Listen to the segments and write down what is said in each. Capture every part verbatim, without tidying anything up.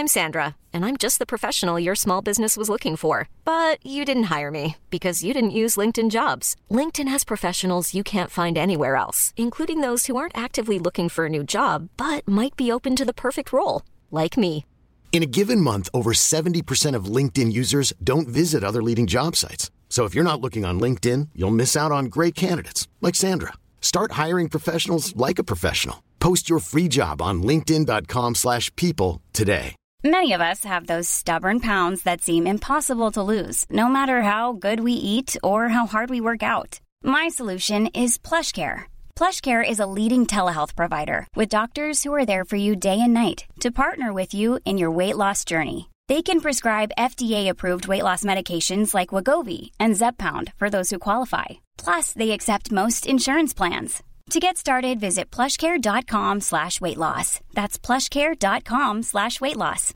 I'm Sandra, and I'm just the professional your small business was looking for. But you didn't hire me because you didn't use LinkedIn Jobs. LinkedIn has professionals you can't find anywhere else, including those who aren't actively looking for a new job, but might be open to the perfect role, like me. In a given month, over seventy percent of LinkedIn users don't visit other leading job sites. So if you're not looking on LinkedIn, you'll miss out on great candidates like Sandra. Start hiring professionals like a professional. Post your free job on linkedin dot com slash people today. Many of us have those stubborn pounds that seem impossible to lose, no matter how good we eat or how hard we work out. My solution is PlushCare. PlushCare is a leading telehealth provider with doctors who are there for you day and night to partner with you in your weight loss journey. They can prescribe F D A-approved weight loss medications like Wegovy and Zepbound for those who qualify. Plus, they accept most insurance plans. To get started, visit plushcare.com slash weight loss. That's plushcare.com slash weight loss.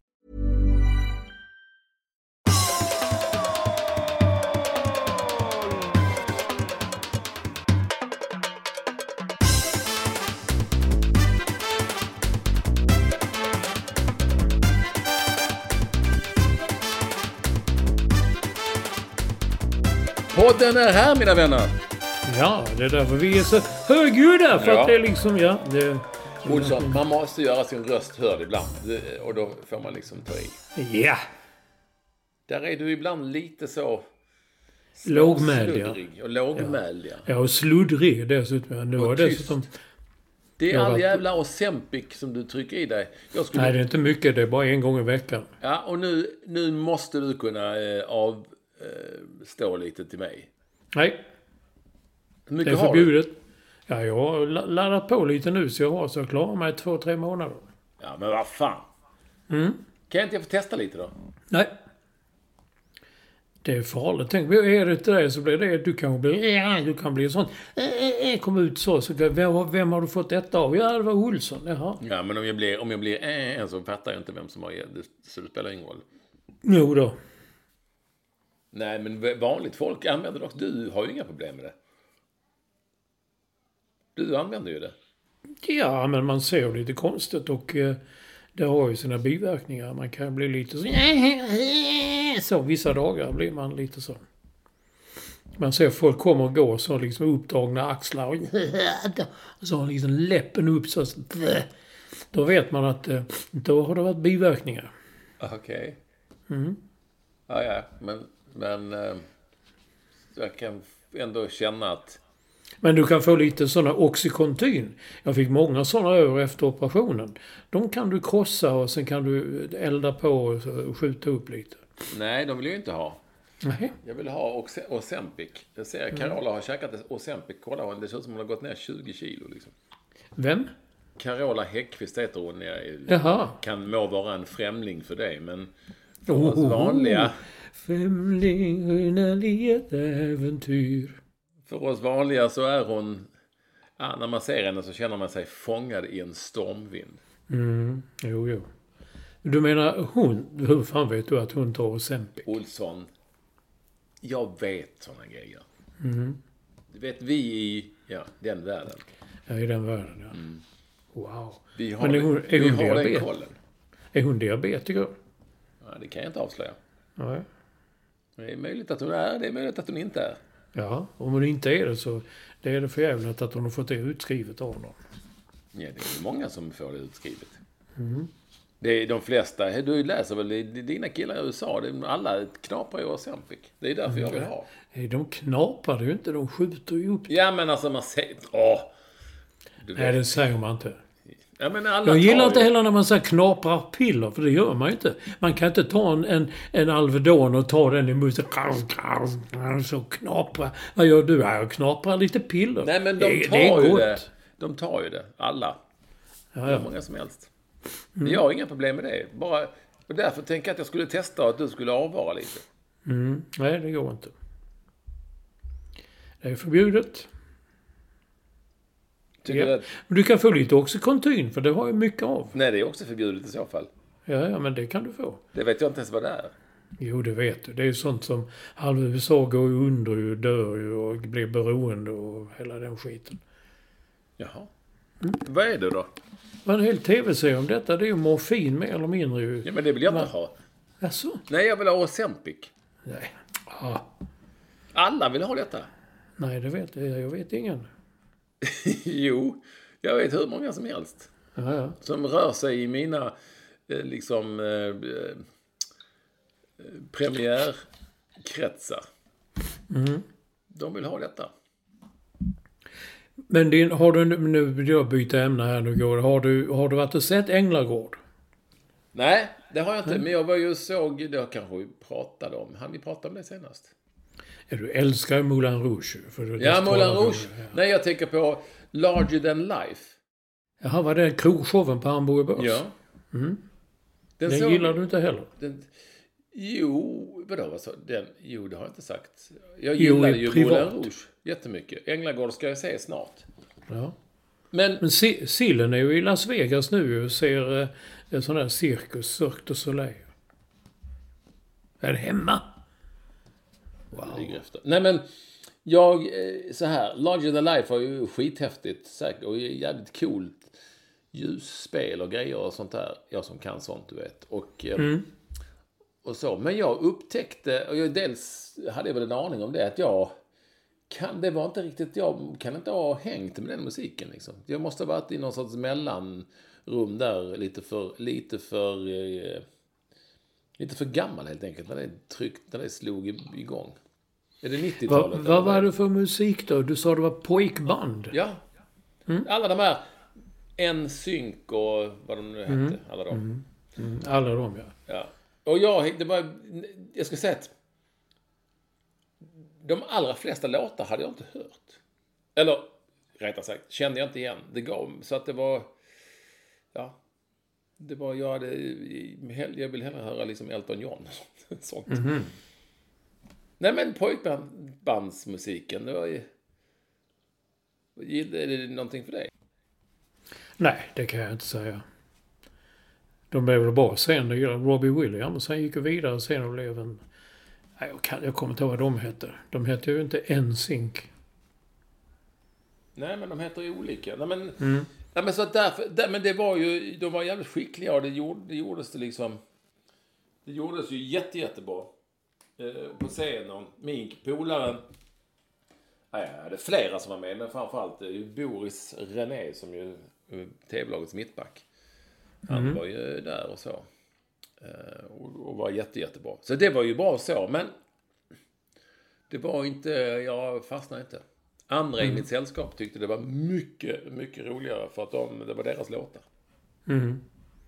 Podden är här, mina vänner. Ja, det är därför vi är så högljudda. För ja. att det är liksom, ja. Det, Olsson, man måste göra sin röst hörd ibland. Och då får man liksom ta i. Ja. Där är du ibland lite så... Lågmäld, ja. Och lågmäld, ja. Ja, och sluddrig dessutom. Det var dessutom... Det är all varit... jävla Ozempic som du trycker i dig. Jag skulle... Nej, det är inte mycket. Det är bara en gång i veckan. Ja, och nu, nu måste du kunna eh, avstå eh, lite till mig. Nej. Hur mycket det är förbjudet. Har du? Ja, jag har laddat på lite nu så jag har så jag klarar mig två, tre månader. Ja, men vad fan. Mm. Kan jag inte få testa lite då? Nej. Det är farligt. Tänk, är det till dig så blir det... Du kan bli... Du kan bli sån... Kom ut så. så vem, vem har du fått detta av? Ja, det var Olsson. Jaha. Ja, men om jag blir... Om jag blir en så fattar jag inte vem som har gett det. Så det spelar ingen roll. Jo då. Nej, men vanligt folk använder det också. Du har ju inga problem med det. Du använder ju det. Ja, men man ser lite konstigt och eh, det har ju sina biverkningar. Man kan bli lite så... Så vissa dagar blir man lite så. Man ser folk kommer och går så liksom upptagna axlar och så liksom läppen upp så. Då vet man att eh, då har det varit biverkningar. Okej. Okay. Mm. Ja, ja. Men, men eh, jag kan ändå känna att... Men du kan få lite sådana Oxycontin. Jag fick många sådana över efter operationen. De kan du krossa och sen kan du elda på och skjuta upp lite. Nej, de vill jag inte ha. Nej. Jag vill ha Ozempic. Jag ser att Carola har käkat Ozempic. Kolla, det ser ut som hon har gått ner tjugo kilo liksom. Vem? Carola Häggkvist heter hon. Jag Jaha. Kan må vara en främling för dig, men för oh, oss vanliga... Främlingen i ett äventyr. För oss vanliga så är hon... Ja, när man ser henne så känner man sig fångad i en stormvind. Mm, jo, jo. Du menar hon? Hur fan vet du att hon tar Ozempic? Olsson, jag vet såna grejer. Mm. Det vet vi i ja, den världen. Ja, i den världen, ja. Mm. Wow. Vi har, Men är hon, är vi hon har diabet? den kollen. Är hon diabetiker? Ja, det kan jag inte avslöja. Nej. Det är möjligt att hon är, det är möjligt att hon inte är. Ja, om hon inte är det så det är det för jävligt att hon har fått det utskrivet av någon. Ja, det är många som får det utskrivet. Mm. Det är de flesta, du läser väl, det är dina killar i U S A, det är, alla knaprar ju Ozempic. Det är därför mm. jag vill ha. Nej, de knaprar ju inte, de skjuter ju upp. Ja, men alltså man säger, åh. Nej, det säger man inte. Ja, men alla jag gillar inte ju... heller när man säger knaprar piller, för det gör man ju inte. Man kan inte ta en, en, en Alvedon och ta den i musen. Så knapra. Vad gör du? Jag knaprar lite piller. Nej, men de det, tar det är ju gott. det. De tar ju det. Alla. Ja, ja. Hur många som helst. Mm. Jag har inga problem med det. Bara, och därför tänker jag att jag skulle testa att du skulle avvara lite. Mm. Nej, det går inte. Det är förbjudet. Ja. Att... Men du kan få lite Oxycontin, för det har ju mycket av. Nej, det är också förbjudet i så fall. Ja, ja, men det kan du få. Det vet jag inte ens vad det är. Jo, det vet du. Det är ju sånt som halva U S A går ju under och dör ju och blir beroende och hela den skiten. Jaha. Mm. Vad är det då? var en hel tv-serie om detta. Det är ju morfin mer eller mindre ju. Ja, men det vill jag inte ha. Jaså? Nej, jag vill ha Ozempic. Nej. Ja. Alla vill ha detta. Nej, det vet jag. Jag vet ingen. Jo, jag vet hur många som helst. Ja, ja. Som rör sig i mina eh, liksom eh, eh, premiärkretsar. Mm. De vill ha detta. Men din, har du, nu vill jag byta ämne här nu går. Har du, har du varit och sett Änglagård? Nej, det har jag inte. Mm. Men jag var ju såg, det kanske vi pratade om. Han vi pratade om det senast. Ja, du älskar Moulin Rouge. För det ja, Moulin Rouge. Ja. Nej, jag tänker på Larger Than Life. Jaha, var det krogshowen på Hamburger Börs? Ja. Mm. Den, den gillar du inte heller? Den, jo, vadå? Vad så? Den, jo, det har jag inte sagt. Jag gillar ju Moulin Rouge jättemycket. Änglagård ska jag se snart. Ja. Men, Men Sillen är ju i Las Vegas nu och ser eh, en sån där cirkus, Cirque du Soleil. Är det hemma? Wow. Nej, men jag, så här, Larger Than Life var ju skithäftigt säkert och jävligt coolt ljusspel och grejer och sånt där. Jag som kan sånt, du vet. Och, mm. och så. Men jag upptäckte, och jag dels hade jag väl en aning om det, att jag kan, det var inte riktigt, jag kan inte ha hängt med den musiken liksom. Jag måste ha varit i någon sorts mellanrum där, lite för, lite för, eh, lite för gammal helt enkelt, när det tryckt, när det slog igång. Är det nittiotalet? Va, vad var det för musik då? Du sa det var pojkband. Ja. Mm. Alla de här En Synk och vad de nu hette. Mm. Alla de. Mm. Mm. Alla de, ja. Ja. Och jag, det var, jag ska säga att de allra flesta låtar hade jag inte hört. Eller, rättare sagt, kände jag inte igen. Det gav, så att det var, ja, det var, jag hade, jag vill hellre höra liksom Elton John. Sånt. Mm-hmm. Nej, men pojkbandsmusiken, det var ju, är det någonting för dig? Nej, det kan jag inte säga. De blev väl bra sen, det gör Robbie Williams. Sen gick jag vidare sen och blev en, nej, jag, kan, jag kommer inte ihåg vad de hette. De hette ju inte N Sync. Nej, men de heter ju olika. Nej, men, mm. nej, men, så därför, där, men det var ju, de var jävligt skickliga och det, gjorde, det gjordes det liksom, det gjordes ju jätte, jättebra. På scenen, min polaren, nej, det är flera som var med, men framförallt Boris René som ju tv-lagets mittback. Han mm. var ju där och så. Och var jätte, jättebra. Så det var ju bra så, men det var inte, jag fastnade inte. Andra mm. i mitt sällskap tyckte det var mycket, mycket roligare för att de, det var deras låtar. Mm.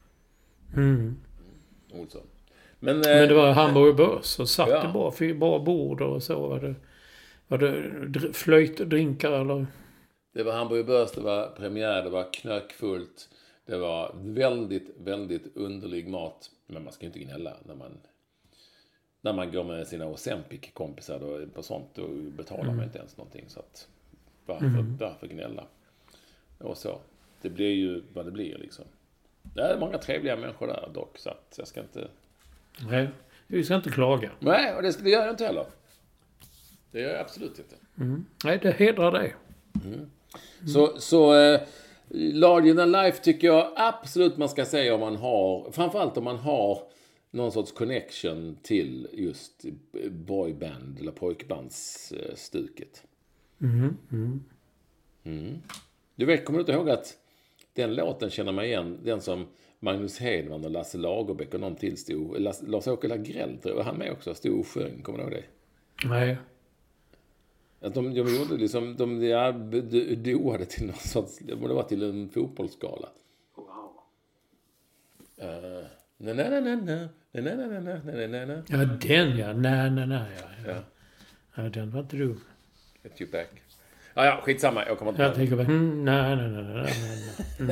Mm. Olsson. Men, Men det var Hamburger Börs och satt ja. det bra, bra bord och så. Var det, var det flöjt och drinkar eller? Det var Hamburger Börs, det var premiär, det var knökfullt. Det var väldigt, väldigt underlig mat. Men man ska inte gnälla när man, när man går med sina Ozempic-kompisar då, på sånt. Då betalar mm. man inte ens någonting. Så att, varför, mm. varför gnälla? Och så. Det blir ju vad det blir liksom. Det är många trevliga människor där dock. Så att jag ska inte... Nej, vi ska inte klaga. Nej, och det, det gör jag inte heller. Det gör jag absolut inte. Mm. Nej, det hedrar dig. Mm. Mm. Så, så eh, Larger Than Life tycker jag absolut man ska säga om man har, framförallt om man har någon sorts connection till just boyband eller pojkbandsstuket. Mm. Mm. Mm. Du vet, kommer du inte ihåg att den låten känner man igen, den som Magnus Hedman och Lasse Lagerbäck och någon till stod, Lars-Åke Lagrell tror jag, han med också, stod och sjöng, kommer du ihåg det? Nej. Att de, de gjorde liksom, de ja, doade till någon sorts, det var till en fotbollsskala. Wow. Uh, na na na na na na na na na na na. Ja, den ja, na na na ja. Ja, ja den var inte dum. Get you back. Ja, ja, skitsamma, jag kommer inte jag tänker bara, mm, na na na na na na.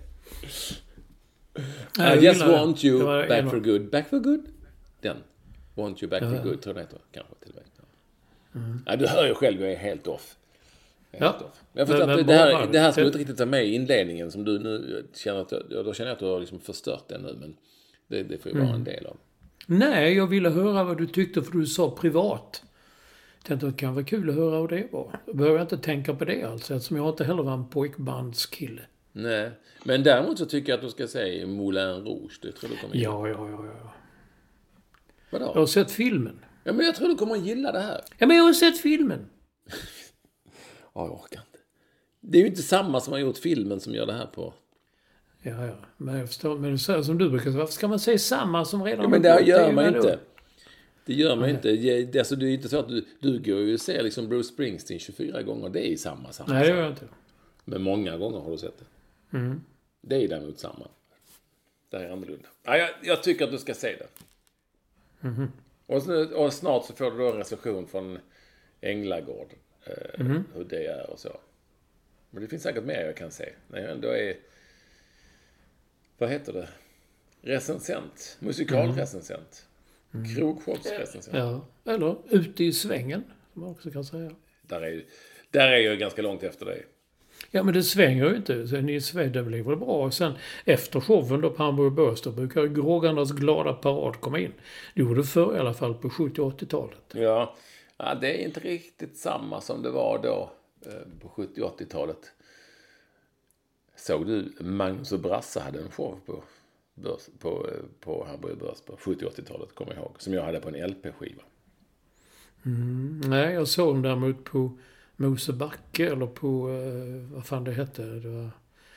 I just want you back for good. Back for good? Den. Want you back ja. for good, tror jag det heter. Kanske till och med. Mm. Ja, du hör ju själv, jag är helt off. Jag är ja. helt off. Jag förstår att det här, det här skulle inte riktigt ta med i inledningen som du nu känner att, då känner jag att du har liksom förstört den nu, men det, det får ju vara mm. en del av. Nej, jag ville höra vad du tyckte för du sa privat. Jag tänkte att det kan vara kul att höra vad det var. Då behöver jag inte tänka på det alltså, eftersom jag inte heller var en pojkbandskille. Nej, men däremot så tycker jag att du ska säga Moulin Rouge. Det tror du kommer gilla. Ja, ja, ja, ja. Vadå? Jag har sett filmen. Ja, men jag tror du kommer att gilla det här. Ja, men jag har sett filmen. Ja, jag orkar inte. Det är ju inte samma som har gjort filmen som gör det här på. Ja, ja. Men jag förstår. Men så som du brukar säga, varför ska man säga samma som redan Ja, men det har gjort? gör är man ju inte. då. Det gör man inte. Det, alltså, det är inte så att du, du går ju och ser liksom Bruce Springsteen tjugofyra gånger. Det är ju samma, samma. Nej, det gör jag inte. Men många gånger har du sett det. Mm. Det är däremot samma. Det är annorlunda. Ja, jag, jag tycker att du ska se det. Mm. Och, så, och snart så får du då en recension från Änglagård. Eh, Mm. Hur det är och så. Men det finns säkert mer jag kan se. När jag ändå är... Vad heter det? Recensent. Musikalrecensent. Mm. Krogshopsrecensent. Ja, eller ute i svängen, som man också kan säga. Där är, där är jag ganska långt efter dig. Ja, men det svänger ju inte. Sen i Sverige, det blir väl bra. Och sen efter showen då på Hamburg Börs, då brukar Grågarnas glada parad komma in. Det gjorde förr i alla fall på sjuttio- och åttiotalet. Ja. Ja, det är inte riktigt samma som det var då på sjuttio- och åttiotalet. Såg du Magnus och Brasse hade en show på, börs, på, på Hamburg Börs på sjuttio- och åttiotalet, kommer jag ihåg. Som jag hade på en L P-skiva. Mm, nej, jag såg dem däremot på Mosebacke eller på, eh, vad fan det hette. Det var...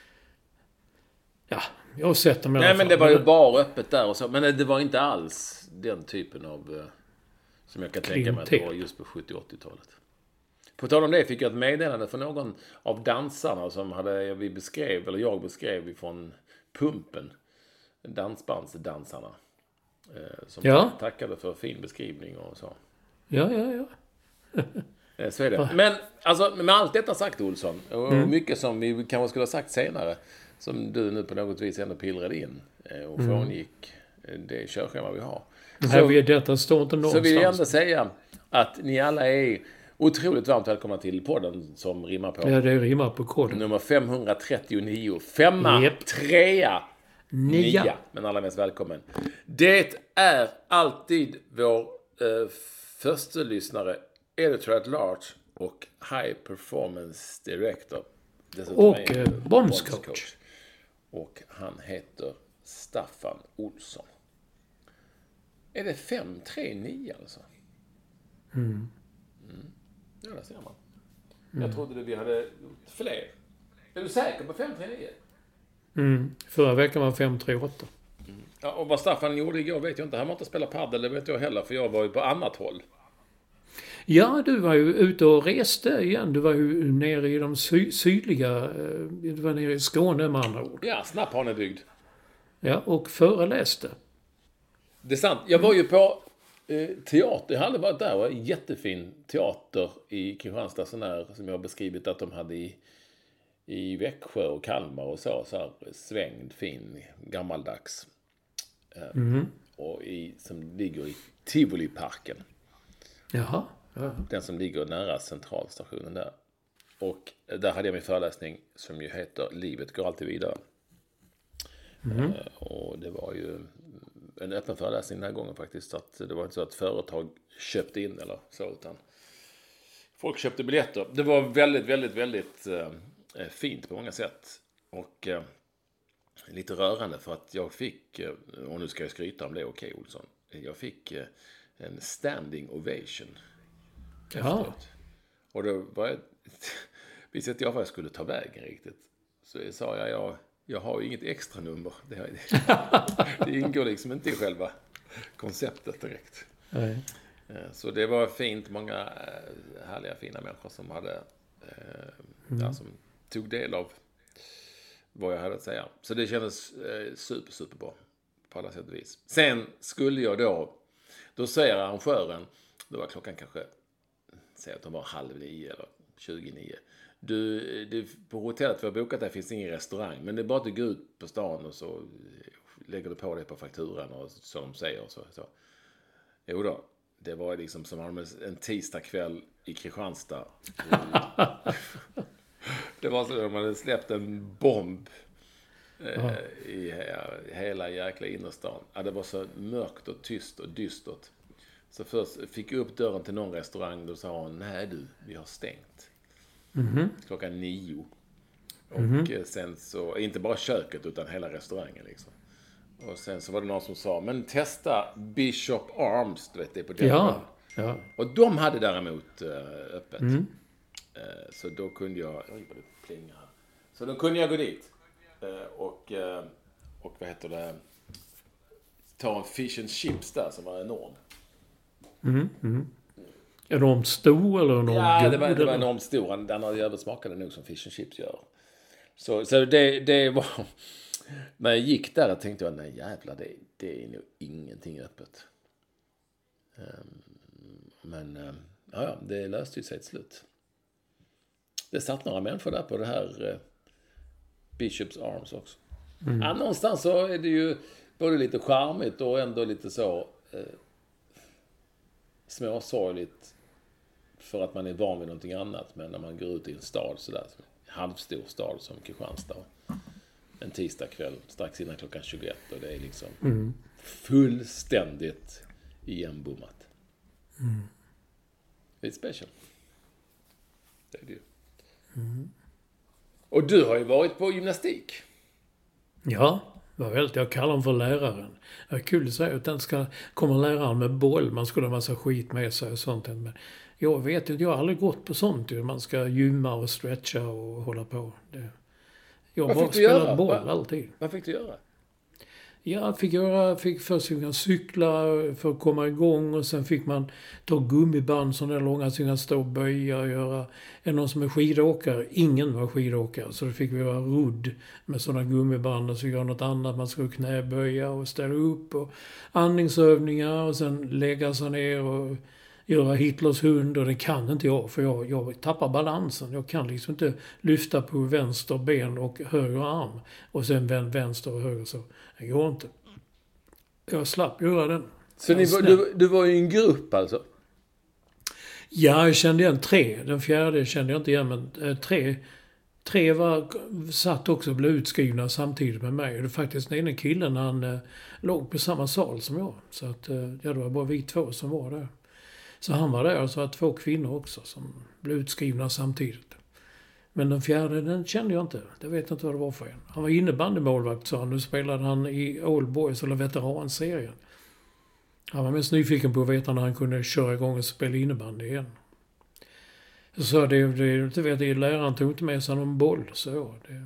Ja, jag har sett dem i alla Nej, fall. men det var ju bara öppet där och så. Men det var inte alls den typen av... Som jag kan tänka mig att det var just på sjuttio- och åttiotalet. På tal om det fick jag ett meddelande från någon av dansarna som hade, vi beskrev, eller jag beskrev från Pumpen. Dansbandsdansarna. Som ja. tackade för fin beskrivning och så. Ja, ja, ja. Så är det. Men alltså, med allt detta sagt, Olsson, och Mm. mycket som vi kanske skulle ha sagt senare, som du nu på något vis ändå pillrade in och mm. frångick det körschema vi har. Så, vi, detta står inte någonstans. Så vill jag ändå säga att ni alla är otroligt varmt välkomna till podden som rimmar på. Ja, det rimmar på koden. Nummer femhundratrettionio. Femma, yep. trea, nia. nia. Men alla mest välkommen. Det är alltid vår eh, första lyssnare, editor at large och high performance director. Och eh, bombscoach. Och han heter Staffan Olsson. Är det fem tre nio alltså? Mm. Mm. Ja, det ser man. Mm. Jag trodde vi hade fler. Är du säker på fem tre nio? Mm. Förra veckan var fem tre åtta. Mm. Ja, och vad Staffan gjorde igår vet jag inte. Han var inte spela paddel, det vet jag heller. För jag var ju på annat håll. Ja, du var ju ute och reste igen. Du var ju nere i de sy- sydliga... Du var nere i Skåne med andra ord. Ja, Snapphanebygd. Ja, och föreläste. Det är sant. Jag var ju på eh, teater. Jag hade varit där. Det var en jättefin teater i Kristianstad. Sån här, som jag har beskrivit att de hade i, i Växjö och Kalmar och så. Så här svängd, fin, gammaldags. Eh, mm. Och i, som ligger i Tivoliparken. Jaha. Ja. Den som ligger nära centralstationen där. Och där hade jag min föreläsning som ju heter Livet går alltid vidare. Mm. Eh, och det var ju en öppen föreläsning den här gången faktiskt. Att det var inte så att företag köpte in eller så, utan folk köpte biljetter. Det var väldigt, väldigt, väldigt eh, fint på många sätt. Och eh, lite rörande för att jag fick, eh, och nu ska jag skryta om det, okej okay, Olsson. Jag fick eh, en standing ovation. Ja. Och då var jag, visste inte jag vad jag skulle ta vägen riktigt. Så jag sa jag, jag, jag har ju inget extra nummer. Det, det ingår liksom inte i själva konceptet direkt. Nej. Så det var fint, många härliga, fina människor som hade, mm. ja, som tog del av vad jag hade att säga. Så det kändes super, super bra på alla sätt och vis. Sen skulle jag då, då säger arrangören, då var klockan kanske, säg att de var halv nio eller tjugo nio. Du, det, på hotellet vi har bokat där finns ingen restaurang, men det är bara att du går ut på stan och så lägger du på det på fakturan och så de säger och så. så. Jo då, det var liksom som en tisdagkväll i Kristianstad. Det var så att de hade släppt en bomb eh, i hela jäkla innerstan. Ja, det var så mörkt och tyst och dystert. Så först fick jag upp dörren till någon restaurang. Då sa hon, nej du, vi har stängt. Mm-hmm. Klockan nio. Och mm. sen så, inte bara köket utan hela restaurangen liksom. Och sen så var det någon som sa, men testa Bishop Arms, du vet det på den. Ja, ja. Och de hade däremot uh, öppet. Mm. Uh, så då kunde jag, oj vad det plingar här. Så då kunde jag gå dit. Uh, och, uh, och vad heter det, ta en fish and chips där som var enorm. Mm, mm. Enormt stor eller enormt ja, god? det var, det var eller? enormt stor. Den hade översmakade nog som fish and chips gör. Så, så det, det var... När jag gick där tänkte jag, nej jävlar, det, det är nog ingenting öppet. Um, men, um, ja, ja, det löste ju sig till slut. Det satt några människor där på det här uh, Bishops Arms också. Mm. Ja, någonstans så är det ju både lite charmigt och ändå lite så uh, småsorgligt för att man är van vid någonting annat. Men när man går ut i en stad sådär, en halvstor stad som Kristianstad, en tisdagkväll strax innan klockan tjugoett, och det är liksom mm. fullständigt igenbommat. Mm. Det är special. Det är det ju. Mm. Och du har ju varit på gymnastik. Ja, var väldigt. Jag kallar honom för läraren. Det är kul att säga att den ska komma läraren med boll. Man skulle ha massa skit med sig och sånt. Men jag vet inte, jag har aldrig gått på sånt. Man ska gymma och stretcha och hålla på. Det. Jag bara spelat boll Va? alltid. Vad fick du göra? Jag fick göra, fick först fick man cykla för att komma igång, och sen fick man ta gummiband sådana där långa så man stå och böja och göra. Är någon som är skidåkare? Ingen var skidåkare, så då fick vi göra rudd med sådana gummiband, och så göra något annat. Man skulle knäböja och ställa upp och andningsövningar och sen lägga sig ner och göra Hitlers hund, och det kan inte jag, för jag, jag tappar balansen. Jag kan liksom inte lyfta på vänster ben och höger arm och sen vänster och höger, så det går inte. Jag slapp göra den. Så ni var, du, du var ju i en grupp alltså? Ja, jag kände igen tre. Den fjärde kände jag inte igen, men eh, tre, tre var, satt också och blev utskrivna samtidigt med mig. Och det faktiskt den ena killen, han eh, låg på samma sal som jag. Så att, eh, ja, det var bara vi två som var där. Så han var där, och så var två kvinnor också som blev utskrivna samtidigt. Men den fjärde, den kände jag inte. Det vet jag inte vad det var för en. Han var innebandymålvakt, sa han. Nu spelade han i Old Boys, eller veteranserien. Han var mest nyfiken på att veta när han kunde köra igång och spela innebandy igen. Så det, det, det vet jag, läraren tog inte med sig någon boll. Så det...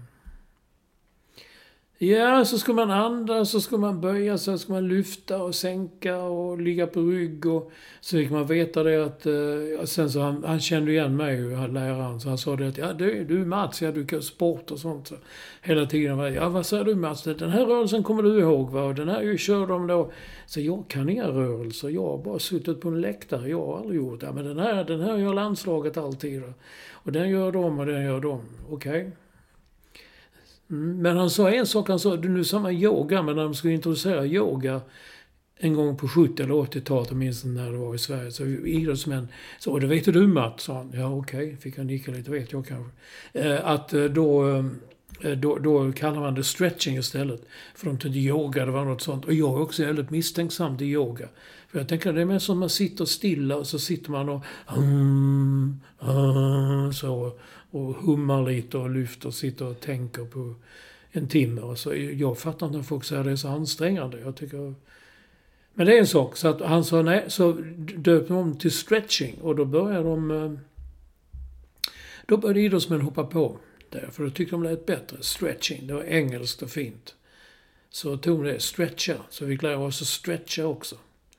Ja, så ska man andas, så ska man böja sig, så ska man lyfta och sänka och ligga på rygg. Och så fick man veta det att... Uh, sen så han, han kände igen mig, läraren, så han sa det att ja, du, du Mats, ja, du kan sport och sånt. Så hela tiden var ja, vad säger du Mats? Den här rörelsen kommer du ihåg, va? Och den här ju kör de då. Så jag kan inga rörelser, jag har bara suttit på en läktare, jag har aldrig gjort det. Ja, men den här, den här gör landslaget alltid. Då. Och den gör de och den gör de. Okej. Okay. Men han sa en sak, han sa, nu sa man yoga, men när de skulle introducera yoga en gång på sjuttio- eller åttio-talet, jag minns när det var i Sverige, så idrottsmän, så det vet du Mats, sa han. Ja, okej, okay. Fick han nicka lite, vet jag kanske. Eh, att då, då, då kallar man det stretching istället, för de tyckte yoga, det var något sånt. Och jag är också väldigt misstänksam till yoga. För jag tänker, det är mer som man sitter stilla och så sitter man och hum, hum, så... och hummar lite och lyfter och sitter och tänker på en timme. Och så, jag fattar inte när folk säger att det är så ansträngande. Jag tycker... Men det är en sak. Så att han sa nej, så döpte de till stretching. Och då började de... Då började idrottsmän hoppa på det. För då tyckte de lät bättre. Stretching, det var engelskt och fint. Så tog det stretcha. Så vi lärde oss att stretcha också.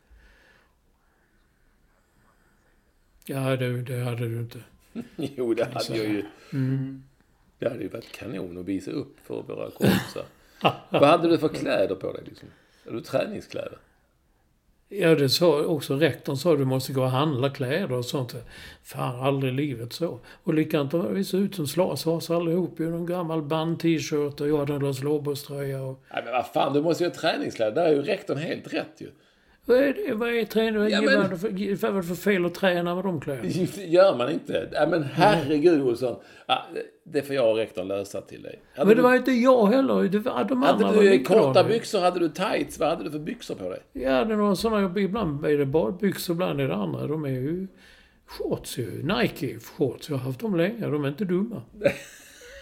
Ja, det, det hade du inte. Jo, det hade jag ju. Mm. Det hade ju varit kanon att visa upp för våra kompisar. Vad hade du för kläder på dig liksom? Är du träningskläder? Ja, det sa också rektorn, sa du måste gå och handla kläder och sånt. Fan, aldrig i livet så. Och likadant, vi ser ut som slasas allihop i en gammal band-t-shirt och jag hade en Lars Lobos-tröja. Och... Nej, men vad fan, du måste ju ha träningskläder. Där är ju rektorn helt rätt ju. Vad är det? Vad är träning? Ja, men... Vad är det för fel att träna med de kläderna? Det gör man inte. Ja, men herregud, Olsson. Ja, det får jag och rektorn lösa till dig. Hade men det du... var inte jag heller. Det var de andra. Hade du korta byxor? Hade du tights? Vad hade du för byxor på dig? Ja, det var sådana. Ibland är det badbyxor, ibland är det andra. De är ju shorts ju. Nike shorts. Jag har haft dem länge. De är inte dumma.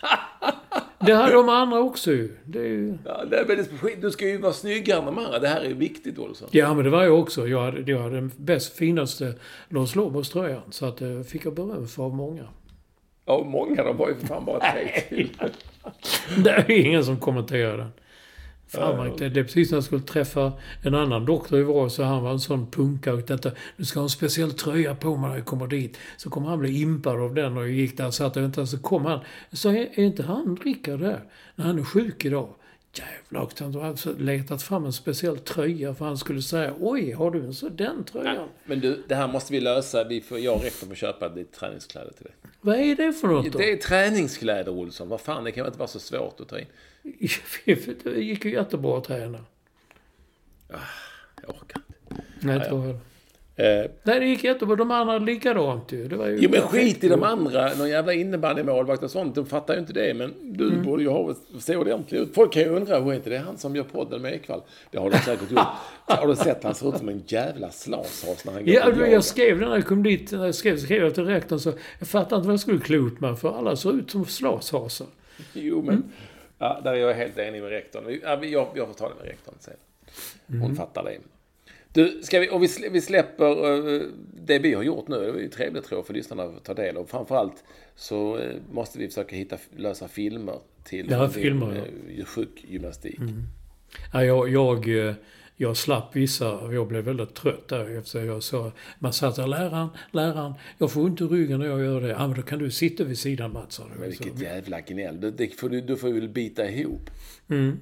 Det har de andra också ju. Det är ju... Ja, det är väldigt, du ska ju vara snyggare än de andra. Det här är viktigt, Olsson. Ja, men det var jag också. Jag hade, jag hade den bäst finaste Lars Lobos tröjan. Så att det fick jag beröm för av många. Ja, många. De var ju för fan bara tre. Det är ingen som kommenterar den. Fan, ja, det, det är precis när jag skulle träffa en annan doktor i var så han var en sån punkare. Detta, du ska ha en speciell tröja på mig när jag kommer dit. Så kommer han bli impad av den och jag gick där och satt och inte. Så kom han. Så är, är inte han Rickard där? När han är sjuk idag. Jävlar, han har alltså letat fram en speciell tröja för han skulle säga, oj, har du en så den tröjan? Nej, men du, det här måste vi lösa. Vi får, jag och rektorn får köpa lite träningskläder till dig. Vad är det för något då? Det är träningskläder, Olsson. Vad fan, det kan inte vara så svårt att ta in. Det gick ju jättebra att träna. Ah, jag orkar inte. Nej, ja, tror jag. Eh, Nej, det gick jättebra. De andra likadant ju. Det var ju jo, men skit i de andra. Någon jävla innebandymålvakt och sånt. De fattar ju inte det. Men du mm. borde ju ha se ordentligt ut. Folk kan ju undra, hur är inte det han som gör podden med Ekvall? Det har de säkert gjort. Har du sett? Han ser ut som en jävla slashas när han går. Ja, du, jag skrev när jag kom dit. När jag skrev, så skrev jag till rektorn så jag fattar inte vad jag skulle klä ut mig för. Alla ser ut som slashasar. Jo, men mm. ja, där är jag helt enig med rektorn. Ja, jag, jag får ta det med rektorn sen. Hon mm. fattar det. Du, ska vi, och vi, vi släpper uh, det vi har gjort nu. Det är ju trevligt, tror jag, för lyssnarna att ta del av. Framförallt så uh, måste vi försöka hitta, lösa filmer till ja, filmer, din, uh, sjukgymnastik. Mm. Ja, jag, jag, jag slapp vissa, jag blev väldigt trött där efter jag sa, man satt där, läraren, läraren, jag får ont i ryggen när jag gör det. Ja, men då kan du sitta vid sidan, Mats. Men vilket så, jävla gnäll. Du, det får, du, du får väl bita ihop. Mm.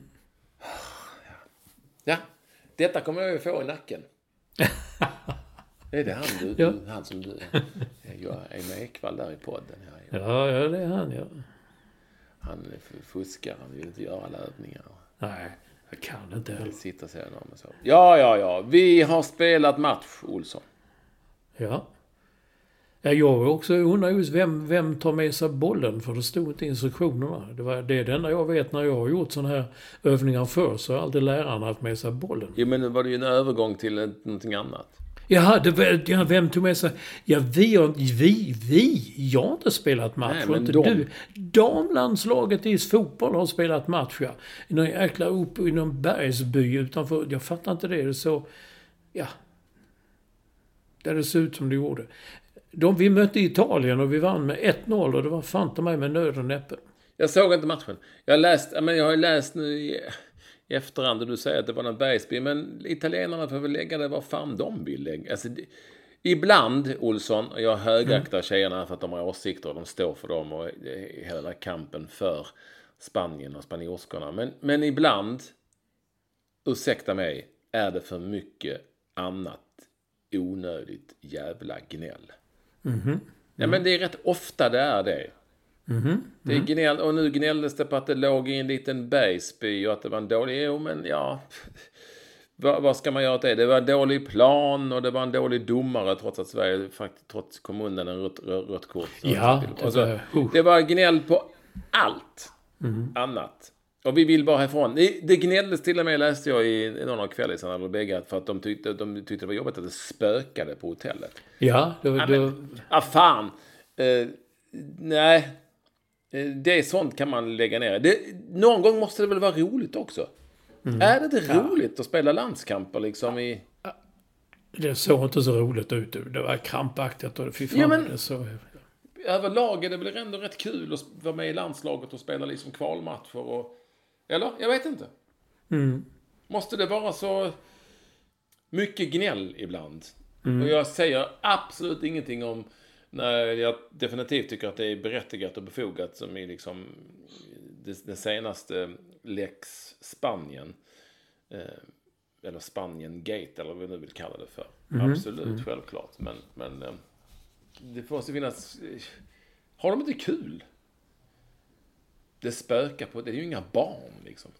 Ja. Detta kommer jag ju få i nacken. Är det han, du, ja. du, han som du jag är med Ekvall där i podden? Ja, ja, ja, det är han, ja. Han fuskar, han vill inte göra alla övningar. Nej, jag kan inte heller. Sitta och säga någon så. Ja, ja, ja. Vi har spelat match, Olsson. Ja. Ja, jag också undrar just vem, vem tar med sig bollen, för det stod inte i instruktionerna. Det, var, det är det enda jag vet när jag har gjort sådana här övningar för, så har alltid lärarna haft med sig bollen. Jo, men nu var det ju en övergång till någonting annat. Jaha, det, ja, vem tog med sig? Ja, vi har, vi, vi, jag har inte spelat match. Nej, men inte de... du. Damlandslaget i fotboll har spelat match, ja. I någon jäkla upp i någon bergsby utanför, jag fattar inte det. Det är så, ja. Där det såg ut som det gjorde. De, vi mötte Italien och vi vann med ett noll och det var fan till mig med nöd och näppe. Jag såg inte matchen. Jag har läst, men jag har läst nu i efterhand och du säger att det var en bergsby, men italienarna får väl lägga det vad fan de vill lägga. Alltså, det, ibland, Olsson, och jag högaktar mm. tjejerna för att de har åsikter och de står för dem och hela kampen för Spanien och spanjorskorna. Men, men ibland, ursäkta mig, är det för mycket annat onödigt jävla gnäll. Mm-hmm. Mm. Ja, men det är rätt ofta det är det. Mm-hmm. Mm. Det är gnäll, och nu gnälldes det på att det låg i en liten bergsby och att det var en dålig, jo men ja, vad, vad ska man göra åt det? Det var en dålig plan och det var en dålig domare trots att Sverige faktiskt, trots kommunen en rött, rött kort. Ja, och så, uh. det var gnäll på allt mm. annat. Och vi vill bara härifrån. Det, det gnälldes till och med, läste jag i, i någon av kvällisarna eller bägge, för att de tyckte, de tyckte det var jobbigt att det spökade på hotellet. Ja, det var... Ja, men, ah, fan. Eh, nej. Det är sånt kan man lägga ner. Det, någon gång måste det väl vara roligt också. Mm. Är det inte ja. roligt att spela landskamper liksom i... Det såg inte så roligt ut. Det var krampaktigt och fy fan. Ja, men... det så... Överlag är det väl ändå rätt kul att vara med i landslaget och spela liksom kvalmatcher och... Eller? Jag vet inte. Mm. Måste det vara så mycket gnäll ibland? Mm. Och jag säger absolut ingenting om när jag definitivt tycker att det är berättigat och befogat som i liksom det, det senaste Lex Spanien. Eh, eller Spanien Gate eller vad vi nu vill kalla det för. Mm. Absolut, mm. självklart. Men, men eh, det måste finnas... Har de inte kul? Det spökar på... Det är ju inga barn, liksom.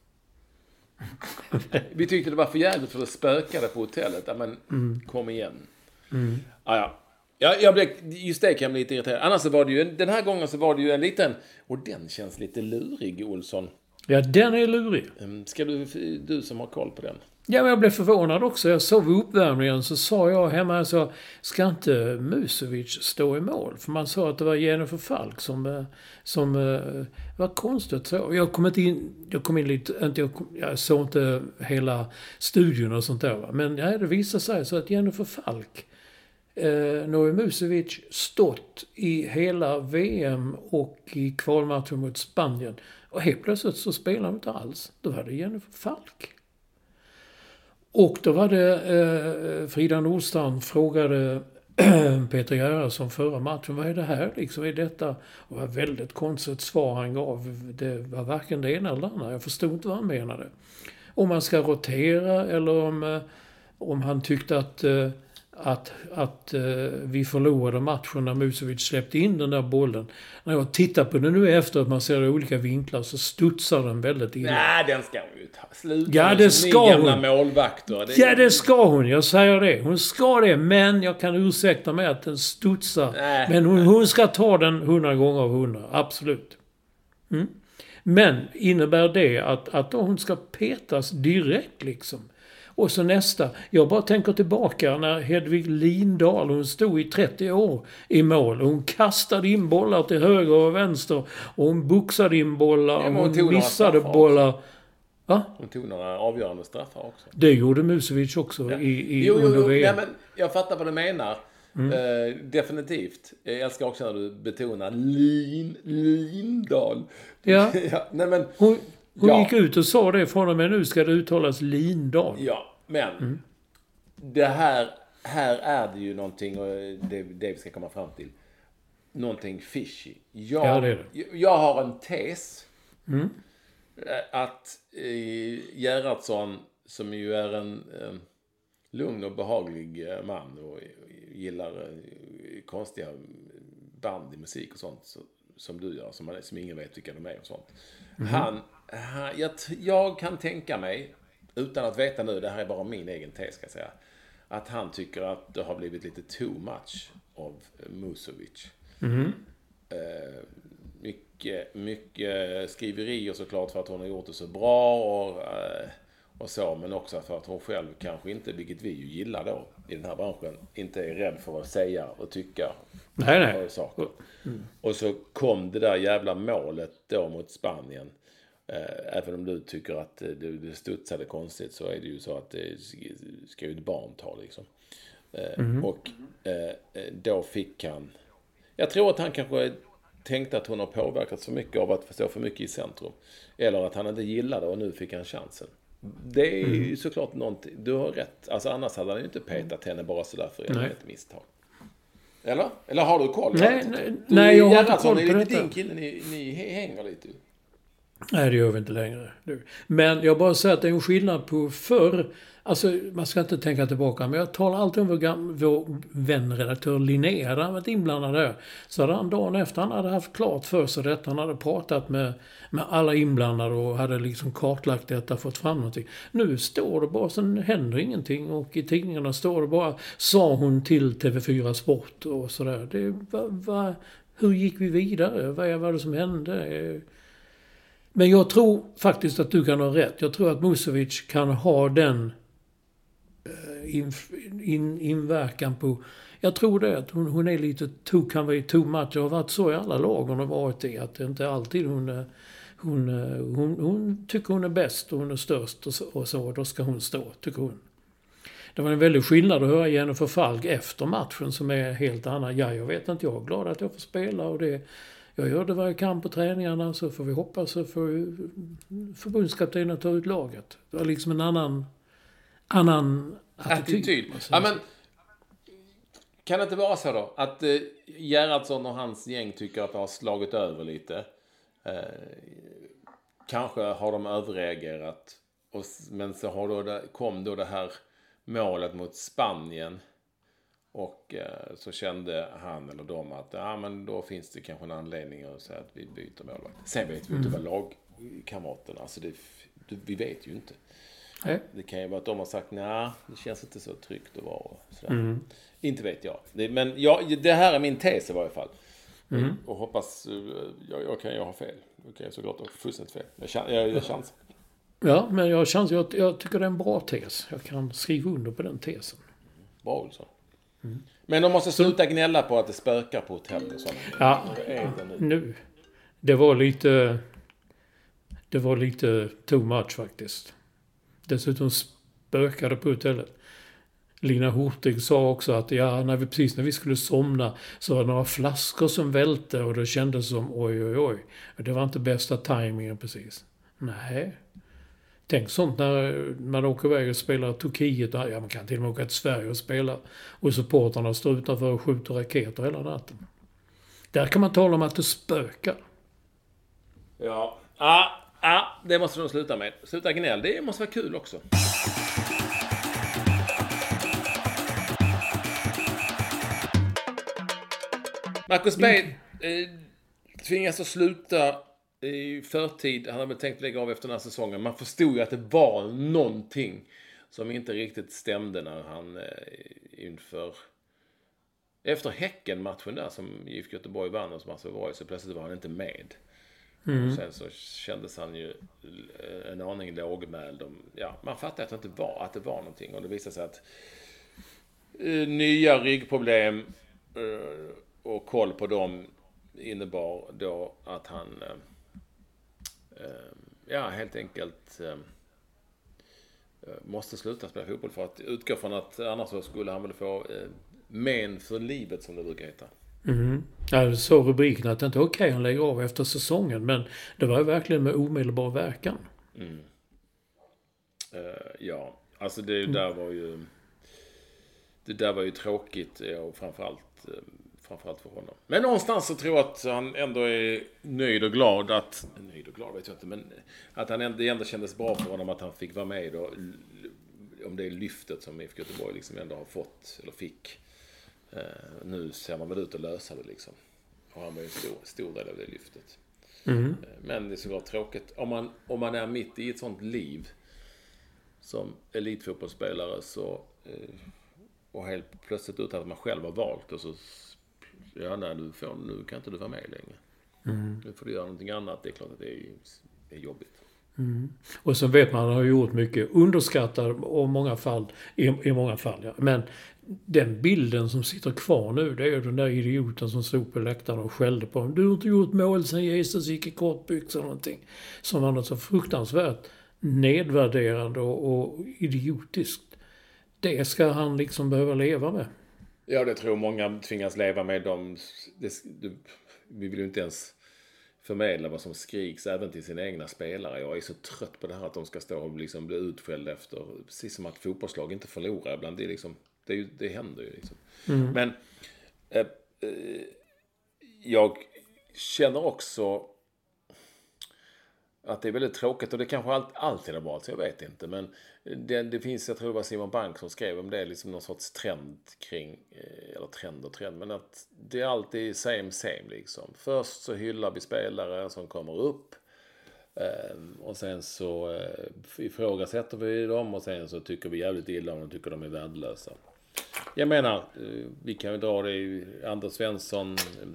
Vi tyckte det var för jävligt för det spökade på hotellet. Ja, men mm. kom igen. Mm. Ah, ja. Ja, jag blev, just det kan jag bli lite irriterad. Annars så var det ju... Den här gången så var det ju en liten... Och den känns lite lurig, Olsson. Ja, den är lurig. Ska du... Du som har koll på den. Ja, men jag blev förvånad också. Jag såg vid uppvärmningen så sa jag hemma, alltså, ska inte Musovic stå i mål? För man sa att det var Jennifer Falk som, som var konstigt. Så jag kom inte in, jag kom in lite, inte, jag, kom, jag såg inte hela studion och sånt där. Va? Men ja, det visade sig så att Jennifer Falk, eh, Noe Musovic, stått i hela V M och i kvalmatchen mot Spanien. Och helt plötsligt så spelade de inte alls. Då var det Jennifer Falk. Och då var det eh, Frida Nordstrand frågade Peter Gerhardsson förra matchen, vad är det här liksom, är detta? Och det var väldigt konstigt svar han gav. Det var varken det ena eller det andra. Jag förstod inte vad han menade. Om man ska rotera eller om, om han tyckte att, att, att vi förlorade matchen när Musovic släppte in den där bollen. När jag tittar på det nu efter att man ser det i olika vinklar så studsar den väldigt illa. Nej, den ska hon ju ta. Sluta. Ja, det ska ni hon. Gamla målvakter. Det... Ja, det ska hon. Jag säger det. Hon ska det, men jag kan ursäkta mig att den studsar. Nej. Men hon, hon ska ta den hundra gånger av hundra. Absolut. Mm. Men innebär det att, att hon ska petas direkt liksom? Och så nästa. Jag bara tänker tillbaka när Hedvig Lindahl, hon stod i trettio år i mål. Hon kastade in bollar till höger och vänster. Och hon boxade in bollar. Och hon, hon missade bollar. Va? Hon tog några avgörande straffar också. Det gjorde Musovic också ja. i, i jo, under jo, V M. Ja, men jag fattar vad du menar. Mm. Uh, definitivt. Jag älskar också när du betonar Lin, Lindahl. Ja. ja nej, men, hon hon ja. gick ut och sa det, från och med nu ska det uttalas Lindahl. Ja, men mm. det här, här är det ju någonting, och det, det vi ska komma fram till. Någonting fishy. Jag, ja, det är det. Jag har en tes. Mm. Att eh, Gerhardsson, som ju är en eh, lugn och behaglig eh, man och gillar eh, konstiga band i musik och sånt så, som du gör, som, man, som ingen vet vilka de är och sånt. Mm. Han, han jag, jag kan tänka mig, utan att veta nu, det här är bara min egen tes ska jag säga, att han tycker att det har blivit lite too much av Musovic. Mm. Eh, mycket, mycket skriverier såklart för att hon har gjort det så bra och, och så, men också för att hon själv kanske inte, vilket vi ju gillar då i den här branschen, inte är rädd för att säga och tycka nej, nej. saker. Mm. Och så kom det där jävla målet då mot Spanien. Eh, även om du tycker att det, det studsade konstigt, så är det ju så att det ska ju ett barn ta liksom. Eh, mm. Och eh, då fick han, jag tror att han kanske tänkte att hon har påverkat så mycket av att stå för mycket i centrum. Eller att han inte gillade och nu fick han chansen. Det är mm. ju såklart någonting. Du har rätt. Alltså annars hade han ju inte petat henne bara sådär för ett misstag. Eller? Eller har du koll? Nej, nej, du, nej jag har inte koll på det. Är det din kille ni, ni hänger lite? Nej, det gör vi inte längre. Men jag bara säger att det är en skillnad på förr. Alltså, man ska inte tänka tillbaka. Men jag talar alltid om vår, gamla, vår vänredaktör Linnea. Han hade varit inblandad där. Så hade han dagen efter, han hade haft klart för sig detta. Han hade pratat med, med alla inblandade och hade liksom kartlagt detta, fått fram någonting. Nu står det bara, sen händer ingenting. Och i tidningarna står det bara, sa hon till T V fyra Sport och sådär. Det, va, va, hur gick vi vidare? Vad var det som hände? Men jag tror faktiskt att du kan ha rätt. Jag tror att Musovic kan ha den in, in, inverkan på... Jag tror det, att hon, hon är lite too, kan vara too much. Det har varit så i alla lag hon har varit i. Att det inte alltid hon, hon, hon, hon tycker hon är bäst och hon är störst och så, och så. Då ska hon stå, tycker hon. Det var en väldigt skillnad att höra Jennifer Falk efter matchen som är helt annan. Ja, jag vet inte, jag är glad att jag får spela och det... Jag gör det varje kamp på träningarna, så får vi hoppas att för förbundskaptenen tar ut laget. Det var liksom en annan, annan attityd. attityd. Ja, men, kan det inte vara så då att eh, Gerhardsson och hans gäng tycker att det har slagit över lite? Eh, kanske har de överreagerat. Och, men så har då det, kom då det här målet mot Spanien. Och eh, så kände han eller de att ja, men då finns det kanske en anledning att säga att vi byter målvakt. Sen vet vi inte mm. vad lagkamraterna, alltså det, det, vi vet ju inte. Nej. Det kan ju vara att de har sagt nej, det känns inte så tryggt att vara sådär. Mm. Inte vet jag. Det, men jag, det här är min tes i varje fall. Mm. Och hoppas, jag, jag kan ju ha fel. Okej, okay, såklart har fullständigt fel. Jag, jag, jag chansar. Ja, men jag, känns, jag, jag tycker det är en bra tes. Jag kan skriva under på den tesen. Bra, Olsson. Mm. Men de måste sluta gnälla på att det spökar på hotell och sånt. Ja, nu. Det var lite... Det var lite too much faktiskt. Dessutom spökade på hotellet. Lina Hurtig sa också att ja, när vi, precis när vi skulle somna så var det några flaskor som välte och det kändes som oj, oj, oj. Det var inte bästa tajmingen precis. Nej. Tänk sånt när man åker iväg och spelar Turkiet. Ja, man kan till och med åka till Sverige och spela. Och supportarna står utanför och skjuter raketer hela natten. Där kan man tala om att det spökar. Ja, ah, ah, det måste de sluta med. Sluta gnäll, det måste vara kul också. Marcus Berg eh, tvingas att sluta i förtid. Han har väl tänkt lägga av efter den här säsongen. Man förstod ju att det var någonting som inte riktigt stämde när han eh, inför... Efter Häcken-matchen där som I F K Göteborg vann och som alltså var så plötsligt var han inte med. Mm. Och sen så kändes han ju en aning lågmäld. Ja, man fattade att det inte var, att det var någonting. Och det visade sig att eh, nya ryggproblem eh, och koll på dem innebar då att han eh, ja, helt enkelt eh, måste sluta spela fotboll för att utgå från att annars så skulle han väl få eh, men för livet som det brukar heta. Mm. Ja, så rubriken att det inte är okej han lägger av efter säsongen, men det var ju verkligen med omedelbar verkan. Mm. Uh, ja, alltså det mm. där var ju det där var ju tråkigt och framförallt uh, framförallt för honom. Men någonstans så tror jag att han ändå är nöjd och glad att nöjd och glad vet jag inte, men att han ändå, det ändå kändes bra för honom att han fick vara med då, om det är lyftet som I F K Göteborg liksom ändå har fått eller fick. Uh, nu ser man väl ut att lösa det liksom. Och han var ju en stor, stor del av det lyftet. Mm. Uh, men det är så tråkigt. Om man, om man är mitt i ett sånt liv som elitfotbollsspelare så uh, och helt plötsligt ut att man själv har valt och så ja, nej, du får, nu kan inte du vara med längre. Mm. Nu får du göra någonting annat. Det är klart att det är, det är jobbigt. Mm. Och så vet man att han har gjort mycket underskattar och många fall, i, i många fall ja. Men den bilden som sitter kvar nu, det är ju den där idioten som stod på läktaren och skällde på honom. Du har inte gjort mål sen Jesus gick i kortbyxor eller någonting. Som var något så fruktansvärt nedvärderande och, och idiotiskt. Det ska han liksom behöva leva med. Ja, det tror många tvingas leva med. Dem. Det, det, vi vill ju inte ens förmedla vad som skriks även till sina egna spelare. Jag är så trött på det här att de ska stå och liksom bli utskällda efter. Precis som att fotbollslag inte förlorar ibland. Det, är liksom, det, är ju, det händer ju liksom. Mm. Men eh, eh, jag känner också att det är väldigt tråkigt och det kanske all, alltid har varit så, jag vet inte. Men det, det finns, jag tror det var Simon Bank som skrev om det, liksom någon sorts trend kring, eller trend och trend, men att det är alltid same same liksom. Först så hyllar vi spelare som kommer upp och sen så ifrågasätter vi dem och sen så tycker vi jävligt illa om de tycker de är värdelösa. Jag menar, vi kan ju dra det i Anders Svensson,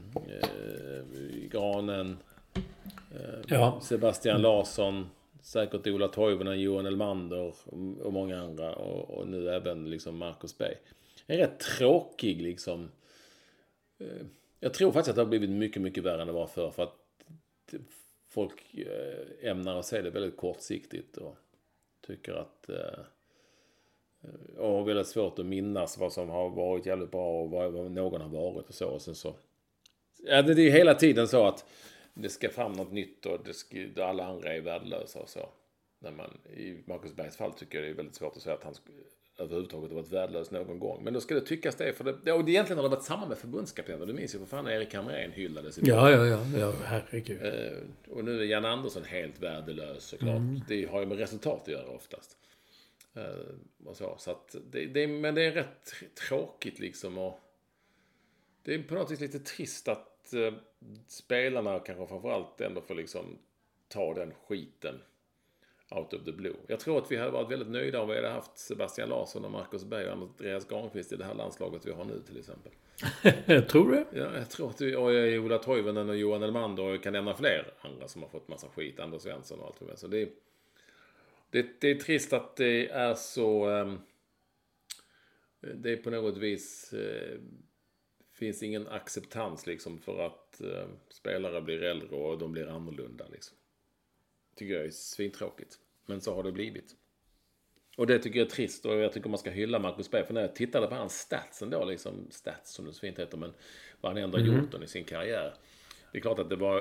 Granen, ja. Sebastian Larsson, säkert Ola Toivonen, Johan Elmander och många andra och, och nu även liksom Marcus Berg. En rätt tråkig liksom. Jag tror faktiskt att det har blivit mycket mycket värre än det var förr för att folk ämnar att se det väldigt kortsiktigt och tycker att och har väldigt svårt att minnas vad som har varit jävligt bra och vad någon har varit och så och sen så ja, det är ju hela tiden så att det ska fram något nytt och det ska, alla andra är värdelösa och så. När man, i Marcus Bergs fall tycker jag det är väldigt svårt att säga att han överhuvudtaget har varit värdelös någon gång. Men då ska det tyckas det. För det och det egentligen har det varit samma med förbundskapten. Du minns ju för fan Erik Hamrén hyllades. Ja, ja, ja, ja, herregud. Eh, och nu är Jan Andersson helt värdelös såklart. Mm. Det har ju med resultat att göra oftast. Eh, och så så att det, det, men det är rätt tråkigt liksom. Och det är på något vis lite trist att eh, spelarna kanske framförallt ändå får liksom ta den skiten out of the blue. Jag tror att vi hade varit väldigt nöjda om vi hade haft Sebastian Larsson och Marcus Berg och Andreas Granqvist i det här landslaget vi har nu till exempel. Jag tror det. Ja, jag tror att vi, och Ola Toivonen och Johan Elmander och kan nämna fler andra som har fått massa skit, Anders Svensson och allt för mig. Så det är, Det, det är trist att det är så... Um, det är på något vis... Uh, finns ingen acceptans liksom för att uh, spelare blir äldre och de blir annorlunda liksom. Tycker jag är svintråkigt. Men så har det blivit. Och det tycker jag är trist, och jag tycker man ska hylla Marcus Berg. För när jag tittade på hans stats ändå, liksom stats som det så fint heter, men vad han ändå mm. gjort i sin karriär. Det är klart att det var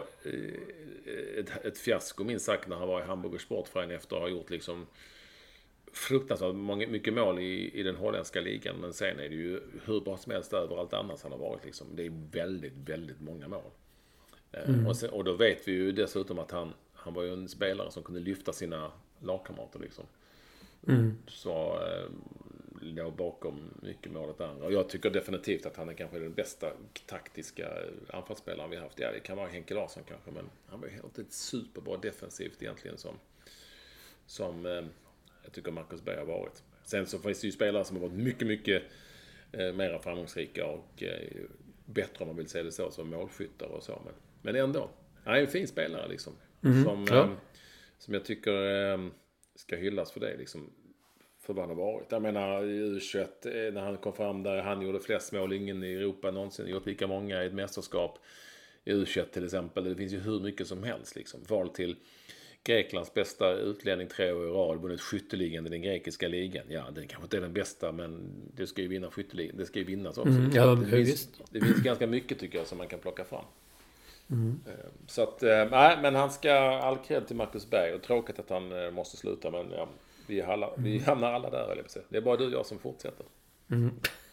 ett, ett fiasko minst sagt när han var i Hamburger Sportverein efter att ha gjort liksom fruktansvärt många, mycket mål i, i den holländska ligan. Men sen är det ju hur bra som helst överallt annars han har varit liksom. Det är väldigt, väldigt många mål. Mm. Och, sen, och då vet vi ju dessutom att han, han var ju en spelare som kunde lyfta sina lagkamrater liksom. Mm. Så eh, låg bakom mycket målet andra. Och jag tycker definitivt att han är kanske den bästa taktiska anfallsspelaren vi har haft. Ja, det kan vara Henke Larsson kanske, men han var helt ett superbra defensivt egentligen som, som eh, jag tycker Marcus Berg har varit. Sen så finns det ju spelare som har varit mycket, mycket eh, mer framgångsrika och eh, bättre om man vill säga det så, som målskyttar och så. Men, men ändå, han är en fin spelare liksom. Mm. Som, ja. eh, som jag tycker... Eh, ska hyllas för det liksom, för vad han har varit. Jag menar i U tjugoett när han kom fram där, han gjorde flest mål, ingen i Europa någonsin gjort lika många i ett mästerskap i U tjugoett till exempel. Det finns ju hur mycket som helst liksom. Val till Greklands bästa utlänning tre år i rad, vunnit skytteligan i den grekiska ligan. Ja, den kanske inte är den bästa, men det ska ju vinna skytteligan, det ska ju vinnas också. Mm, ja, det, finns, det finns ganska mycket tycker jag som man kan plocka fram. Mm. Så att, nej, men han ska all cred till Marcus Berg, och tråkigt att han måste sluta, men ja, vi, alla, mm. vi hamnar alla där, eller så. Det är bara du och jag som fortsätter. Mm.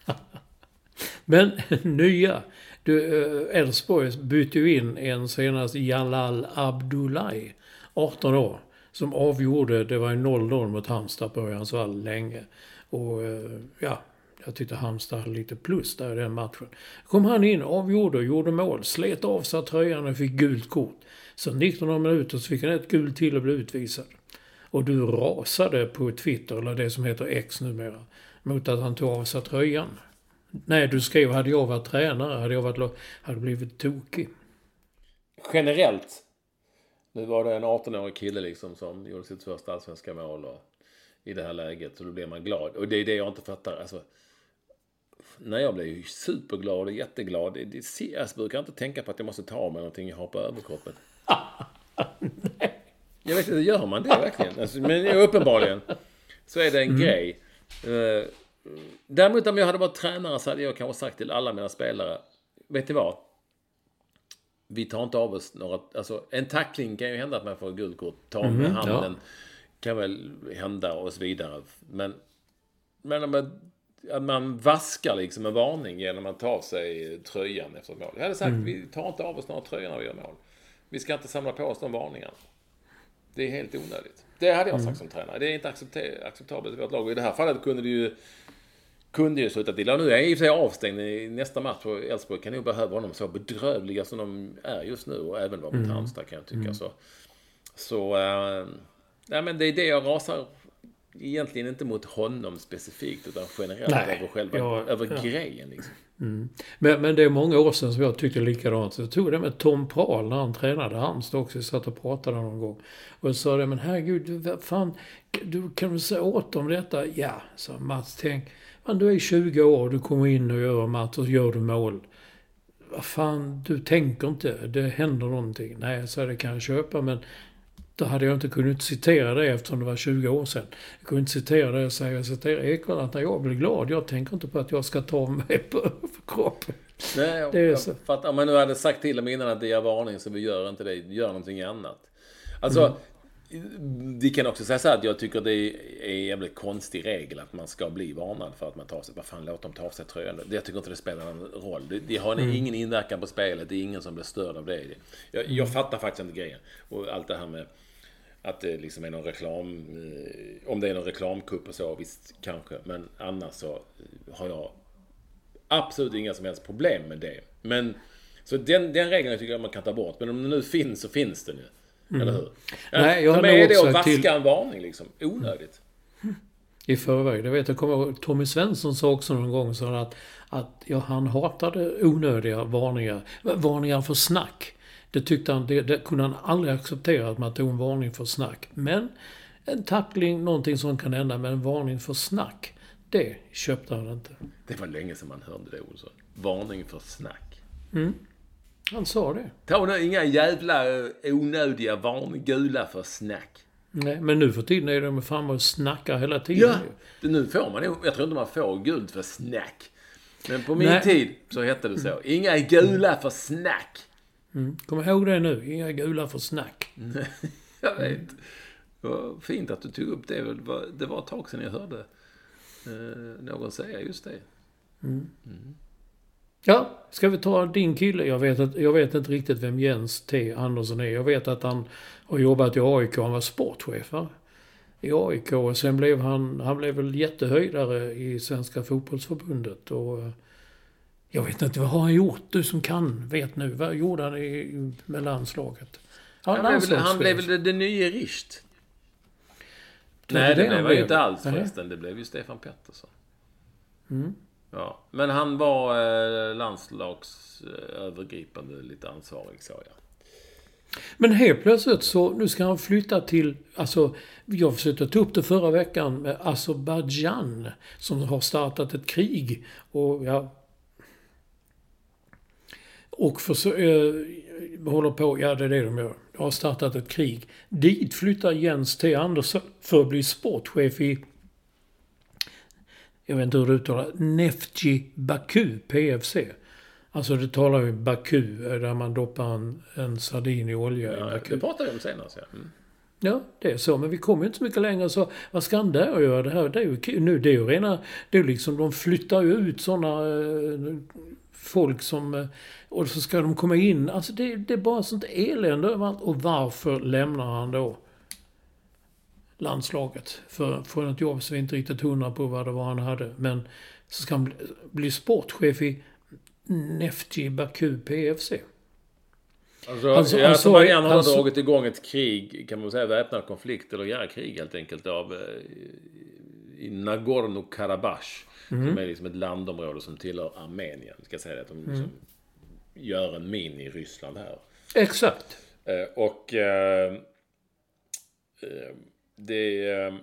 Men nya, du, Elfsborg bytte ju in en senast Jalal Abdullahi, arton år, som avgjorde, det var en noll noll mot Halmstad på hans vall länge, och ja, jag tyckte Halmstad hade lite plus där i den matchen. Kom han in, avgjorde och gjorde mål. Slet av sig tröjan och fick gult kort. Så nitton minuter så fick han ett gult till och blev utvisad. Och du rasade på Twitter, eller det som heter X numera, mot att han tog av sig tröjan. Nej, du skrev, hade jag varit tränare, hade jag varit, hade blivit tokig. Generellt. Nu var det en arton-årig kille liksom som gjorde sitt första allsvenska mål och i det här läget, så då blir man glad. Och det är det jag inte fattar. Alltså, när jag blir ju superglad och jätteglad, det, det, jag brukar inte tänka på att jag måste ta med någonting jag har på överkroppen. Jag vet inte, gör man det verkligen? Alltså, men uppenbarligen så är det en mm. grej. Uh, däremot om jag hade varit tränare så hade jag kanske sagt till alla mina spelare, vet ni vad? Vi tar inte av oss några, alltså en tackling kan ju hända att man får guldkort, ta med mm, handen. Ja. Kan väl hända och så vidare. Men, men man, att man vaskar liksom en varning genom att ta av sig tröjan efter mål. Jag hade sagt, mm. vi tar inte av oss några tröjor när vi gör mål. Vi ska inte samla på oss de varningarna. Det är helt onödigt. Det hade jag sagt mm. som tränare. Det är inte accepter- acceptabelt i vårt lag. Och i det här fallet kunde det ju kunde ju sluta till. Och nu är jag i och för sig avstängd i nästa match, och Elfsborg kan ju behöva honom så bedrövliga som de är just nu, och även vad mot mm. Halmstad kan jag tycka. Mm. Så, så äh, nej, men det är det jag rasar egentligen inte mot honom specifikt, utan generellt Nej, över själva ja, över ja. grejen liksom. Mm. Men, men det är många år sedan som jag tyckte likadant. Jag tog det med Tom Prahl när han tränade Halmstad också, satt och pratade någon gång. Och jag sa det, men herregud, du, fan, du, kan du säga åt om detta? Ja, sa Mats, tänk, men du är tjugo år, du kommer in och gör match och gör du mål. Vad fan, du tänker inte, det händer någonting. Nej, så det kan jag köpa, men då hade jag inte kunnat citera det eftersom det var tjugo år sedan. Jag kunde inte citera det och säga, jag citerar Ekvall att när jag blir glad, jag tänker inte på att jag ska ta mig på kroppen. Nej, jag, det är så. För att om man nu hade sagt till dem innan att det är varning, så vi gör inte det, gör någonting annat. Alltså, mm. vi kan också säga så här att jag tycker det är en jävligt konstig regel att man ska bli varnad för att man tar sig, vad fan, låt dem ta av sig tröjan. Jag tycker inte det spelar någon roll. Det, det har mm. ingen inverkan på spelet, det är ingen som blir störd av det. Jag, jag fattar faktiskt inte grejen. Och allt det här med att det liksom är någon reklam, om det är någon reklamkupp och så, visst kanske, men annars så har jag absolut inga som helst problem med det. Men så den, den regeln tycker jag man kan ta bort, men om det nu finns så finns det nu. Mm. Eller hur? Nej, jag har med det att vaska till... en varning liksom, onödigt. I förväg, det vet jag, kommer ihåg, Tommy Svensson sa också någon gång så att, att ja, han hatade onödiga varningar, varningar för snack. Det tyckte han, det, det kunde han aldrig acceptera, att man tog en varning för snack. Men en tackling, någonting som kan hända, med en varning för snack. Det köpte han inte. Det var länge sedan man hörde det, Olsson. Varning för snack. Mm. Han sa det. Ta nu inga jävla onödiga varning, gula för snack. Nej, men nu för tiden är de framme och snackar hela tiden. Ja, det, nu får man, jag tror inte man får guld för snack. Men på min Nej. tid så hette det så. Inga gula för snack. Mm. Kom ihåg det nu. Inga gula för snack. Jag vet. Det var fint att du tog upp det. Det var, det var ett tag sedan jag hörde eh, någon säga just det. Mm. Mm. Ja, ska vi ta din kille? Jag vet, att, jag vet inte riktigt vem Jens T. Andersson är. Jag vet att han har jobbat i A I K. Han var sportchef här i A I K. Och sen blev han, han blev väl jättehöjdare i Svenska fotbollsförbundet. Och jag vet inte, vad har han gjort? Du som kan vet nu. Vad gjorde han i, med landslaget? Han, han, blev, han blev väl det, det nya Richt? Nej, det, det blev han ju inte alls förresten. Det blev ju Stefan Pettersson. Mm. Ja, men han var eh, landslagsövergripande eh, lite ansvarig, så jag. Men helt plötsligt så, nu ska han flytta till, alltså, jag försökte ta upp det förra veckan med Azerbaijan som har startat ett krig. Och ja, och för, eh, håller på, ja det är det de gör. De har startat ett krig. Dit flyttar Jens T. Andersson för att bli sportchef i, jag vet inte hur det uttalar, Neftchi Baku, P F C. Alltså det talar ju Baku, där man doppar en, en sardin i olja. Ja, i Baku. Det pratade vi om senast, ja. Mm. Ja, det är så. Men vi kommer ju inte så mycket längre. Så vad ska han där göra? Det här, det är ju, nu, det är ju rena, det är liksom, de flyttar ju ut sådana eh, folk som, eh, och så ska de komma in. Alltså det, det är bara sånt elände överallt. Och varför lämnar han då landslaget för, för ett jobb så vi inte riktigt hundra på vad det var han hade. Men så ska han bli, bli sportchef i Neftchi Baku P F C. Alltså, alltså, ja, alltså, man gärna har alltså, dragit igång ett krig, kan man säga, väpnad konflikt eller göra krig helt enkelt av eh, i Nagorno-Karabach mm. som är liksom ett landområde som tillhör Armenien, ska jag säga det, att de liksom mm. gör en mini Ryssland här. Exakt. Eh, och eh, det, eh,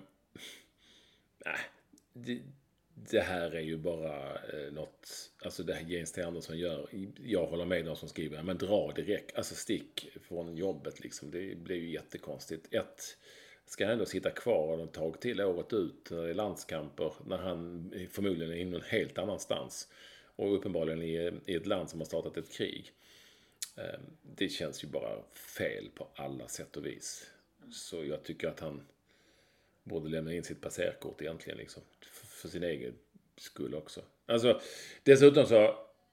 det det här är ju bara eh, något, alltså det här Jens T. Andersson gör, jag håller med de som skriver, men dra direkt, alltså stick från jobbet liksom, det blir ju jättekonstigt. Ett, ska han ändå sitta kvar ett tag till året ut i landskamper när han förmodligen är inne någon helt annanstans och uppenbarligen i, i ett land som har startat ett krig. Eh, det känns ju bara fel på alla sätt och vis. Så jag tycker att han borde lämna in sitt passerkort egentligen liksom, för sin egen skull också. Alltså, dessutom så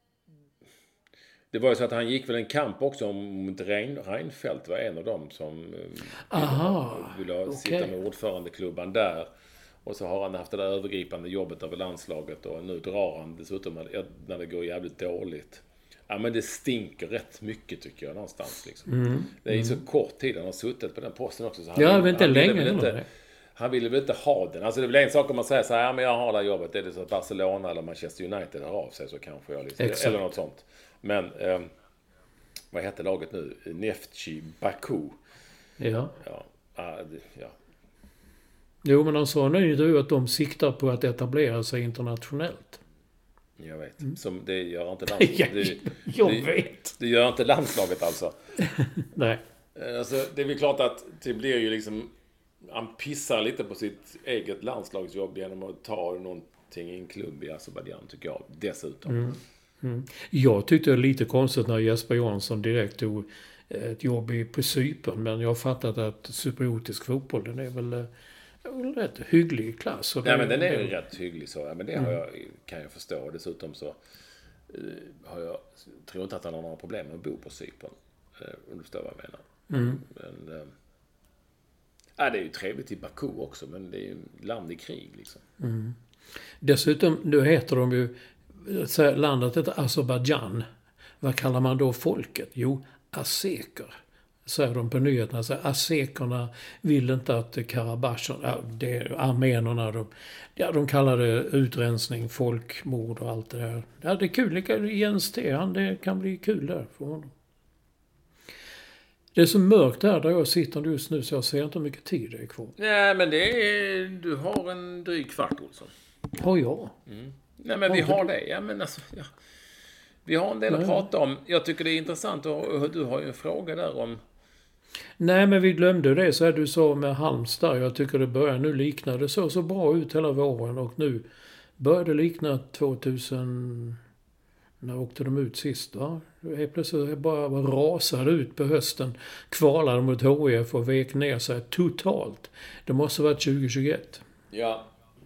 det var ju så att han gick väl en kamp också om Rein, Reinfeldt var en av dem som Aha, ville, ville okay. sitta med ordförandeklubban där. Och så har han haft det där övergripande jobbet över landslaget och nu drar han dessutom när det går jävligt dåligt. Ja, men det stinker rätt mycket tycker jag någonstans liksom. Mm, det är ju mm. så kort tid han har suttit på den posten också. Så han, ja, jag vet inte länge. Inte, han ville väl inte ha den. Alltså det är väl en sak om man säger så här, ja, men jag har det här jobbet. Är det så att Barcelona eller Manchester United har av sig så kanske jag liksom, eller något sånt. Men eh, vad heter laget nu? Neftchi Baku. Ja. Ja. ja. Jo, men han sa nu ju att de siktar på att etablera sig internationellt. Jag vet. Mm. Som det gör inte landslaget. Det, jag det, vet. Det gör inte landslaget alltså. Nej. Alltså, det är väl klart att det blir ju liksom, han pissar lite på sitt eget landslagsjobb genom att ta någonting i en klubb i Azerbaijan, tycker jag, dessutom. Mm. Mm. Jag tyckte det var lite konstigt när Jesper Jansson direkt tog ett jobb på Cypern, men jag har fattat att cypriotisk fotboll, den är väl en rätt hygglig klass. Och ja, det, men den är det, ju rätt hygglig så, ja, men det mm. har jag, kan jag förstå. Dessutom så uh, har jag, tror inte att han har några problem med att bo på Cypern, uh, om du förstår vad jag menar. Mm. Men, uh, ja, det är ju trevligt i Baku också, men det är ju land i krig liksom. Mm. Dessutom, då heter de ju, landet heter Azerbaijan. Vad kallar man då folket? Jo, azeker. Säger de på nyheterna. Så azekerna vill inte att Karabach, ja, det är armenerna, de, ja, de kallar det utrensning, folkmord och allt det där. Ja, det är kul. Jens T. Han, det kan bli kul där för honom. Det är så mörkt här där jag sitter just nu så jag ser inte hur mycket tid det är kvar. Nej, men det är... Du har en dryg kvart, Olsson. Har jag? Mm. Nej, men vi har det. Ja, men alltså... Ja. Vi har en del Nej. att prata om. Jag tycker det är intressant och du har ju en fråga där om... Nej, men vi glömde det. Så här du sa med Halmstad. Jag tycker det börjar nu likna. Det såg så bra ut hela våren och nu börjar det likna tvåtusen... När åkte de ut sist, va? Helt plötsligt bara rasade ut på hösten. Kvalade mot H I F och vek ner sig totalt. Det måste ha varit tjugo tjugoett. Ja.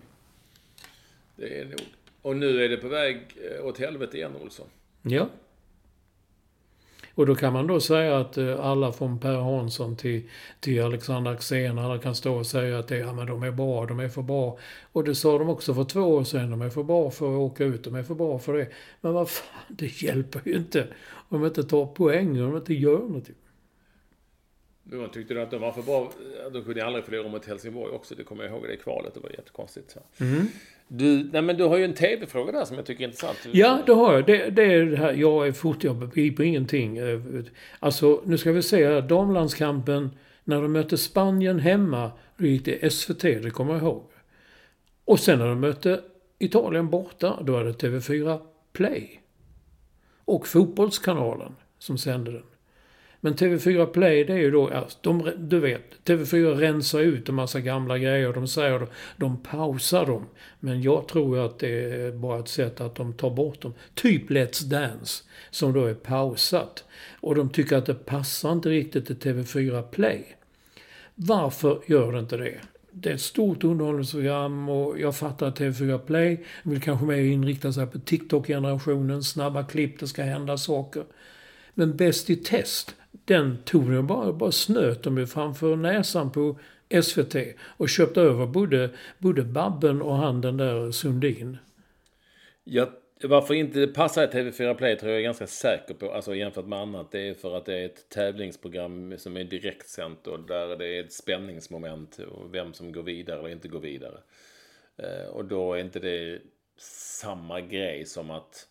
Det är nog. Och nu är det på väg åt helvete igen, Olsson. Ja. Och då kan man då säga att alla från Per Hansson till, till Alexander Axén, alla kan stå och säga att det, ja, men de är bra, de är för bra. Och det sa de också för två år sedan, de är för bra för att åka ut, de är för bra för det. Men vad fan, det hjälper ju inte om de inte tar poäng, om de inte gör något. Man tyckte du att de var för bra, de kunde aldrig förlora mot Helsingborg också, det kommer jag ihåg, det kvalet, det var jättekonstigt. Så. Mm. Du, nej men du har ju en tv-fråga där som jag tycker är intressant. Ja, det har jag. Det, det är det här, jag är fort, jag begriper ingenting. Alltså, nu ska vi se här, damlandskampen, när de mötte Spanien hemma, då gick det S V T, det kommer jag ihåg. Och sen när de mötte Italien borta, då var det T V fyra Play. Och Fotbollskanalen som sände den. Men T V fyra Play, det är ju då, alltså, de, du vet, T V fyra rensar ut en massa gamla grejer. De säger, de pausar dem. Men jag tror att det är bara ett sätt att de tar bort dem. Typ Let's Dance, som då är pausat. Och de tycker att det passar inte riktigt till T V fyra Play. Varför gör det inte det? Det är ett stort underhållningsprogram och jag fattar att T V fyra Play vill kanske mer inrikta sig på TikTok-generationen, snabba klipp, det ska hända saker. Men Bäst i test, den tog de bara, bara snöt de framför näsan på S V T och köpte över både, både Babben och han den där Sundin. Ja, varför inte passar T V fyra Play tror jag är ganska säker på, alltså jämfört med annat, det är för att det är ett tävlingsprogram som är direktsänt och där det är ett spänningsmoment och vem som går vidare eller inte går vidare. Och då är inte det samma grej som att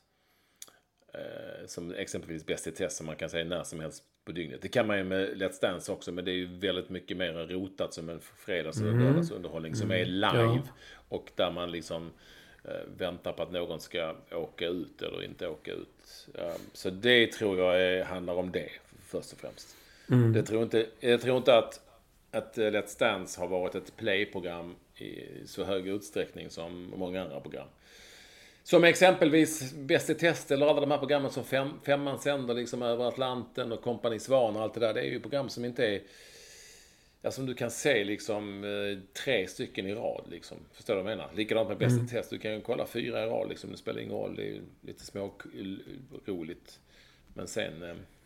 Eh, som exempelvis Bäst i test som man kan säga när som helst på dygnet. Det kan man ju med Let's Dance också, men det är ju väldigt mycket mer rotat som en fredags- och mm. lördagsunderhållning som är live ja. Och där man liksom eh, väntar på att någon ska åka ut eller inte åka ut. Eh, så det tror jag är, handlar om det först och främst. Mm. Det tror inte, jag tror inte att, att Let's Dance har varit ett playprogram i så hög utsträckning som många andra program. Som exempelvis Bäst i test eller alla de här programmen som fem, femman sänder liksom över Atlanten och Kompani Svan och allt det där. Det är ju program som inte är, ja, som du kan se liksom tre stycken i rad liksom. Förstår du vad jag menar? Likadant med Bäst i test. Du kan ju kolla fyra i rad liksom. Det spelar ingen roll. Det är lite små roligt. Men sen